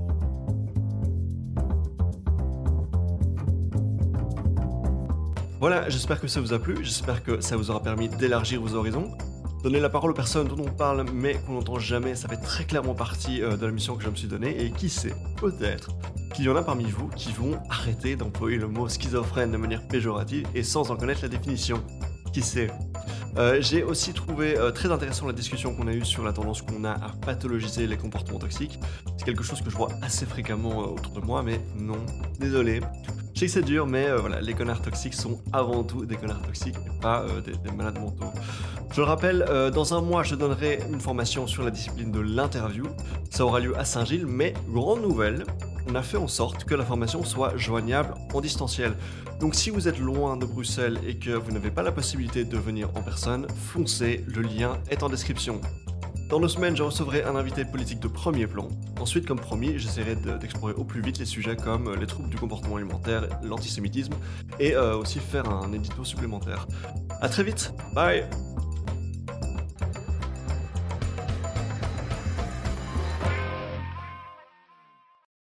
Voilà, j'espère que ça vous a plu, j'espère que ça vous aura permis d'élargir vos horizons. Donner la parole aux personnes dont on parle mais qu'on n'entend jamais, ça fait très clairement partie de la mission que je me suis donnée, et qui sait, peut-être qu'il y en a parmi vous qui vont arrêter d'employer le mot schizophrène de manière péjorative et sans en connaître la définition. Qui sait. J'ai aussi trouvé très intéressant la discussion qu'on a eue sur la tendance qu'on a à pathologiser les comportements toxiques. C'est quelque chose que je vois assez fréquemment autour de moi, mais non, désolé. Je sais que c'est dur, mais voilà, les connards toxiques sont avant tout des connards toxiques et pas des malades mentaux. Je le rappelle, dans un mois, je donnerai une formation sur la discipline de l'interview. Ça aura lieu à Saint-Gilles, mais grande nouvelle, on a fait en sorte que la formation soit joignable en distanciel. Donc si vous êtes loin de Bruxelles et que vous n'avez pas la possibilité de venir en personne, foncez, le lien est en description. Dans 2 semaines, je recevrai un invité politique de premier plan. Ensuite, comme promis, j'essaierai d'explorer au plus vite les sujets comme les troubles du comportement alimentaire, l'antisémitisme, et aussi faire un édito supplémentaire. À très vite, bye!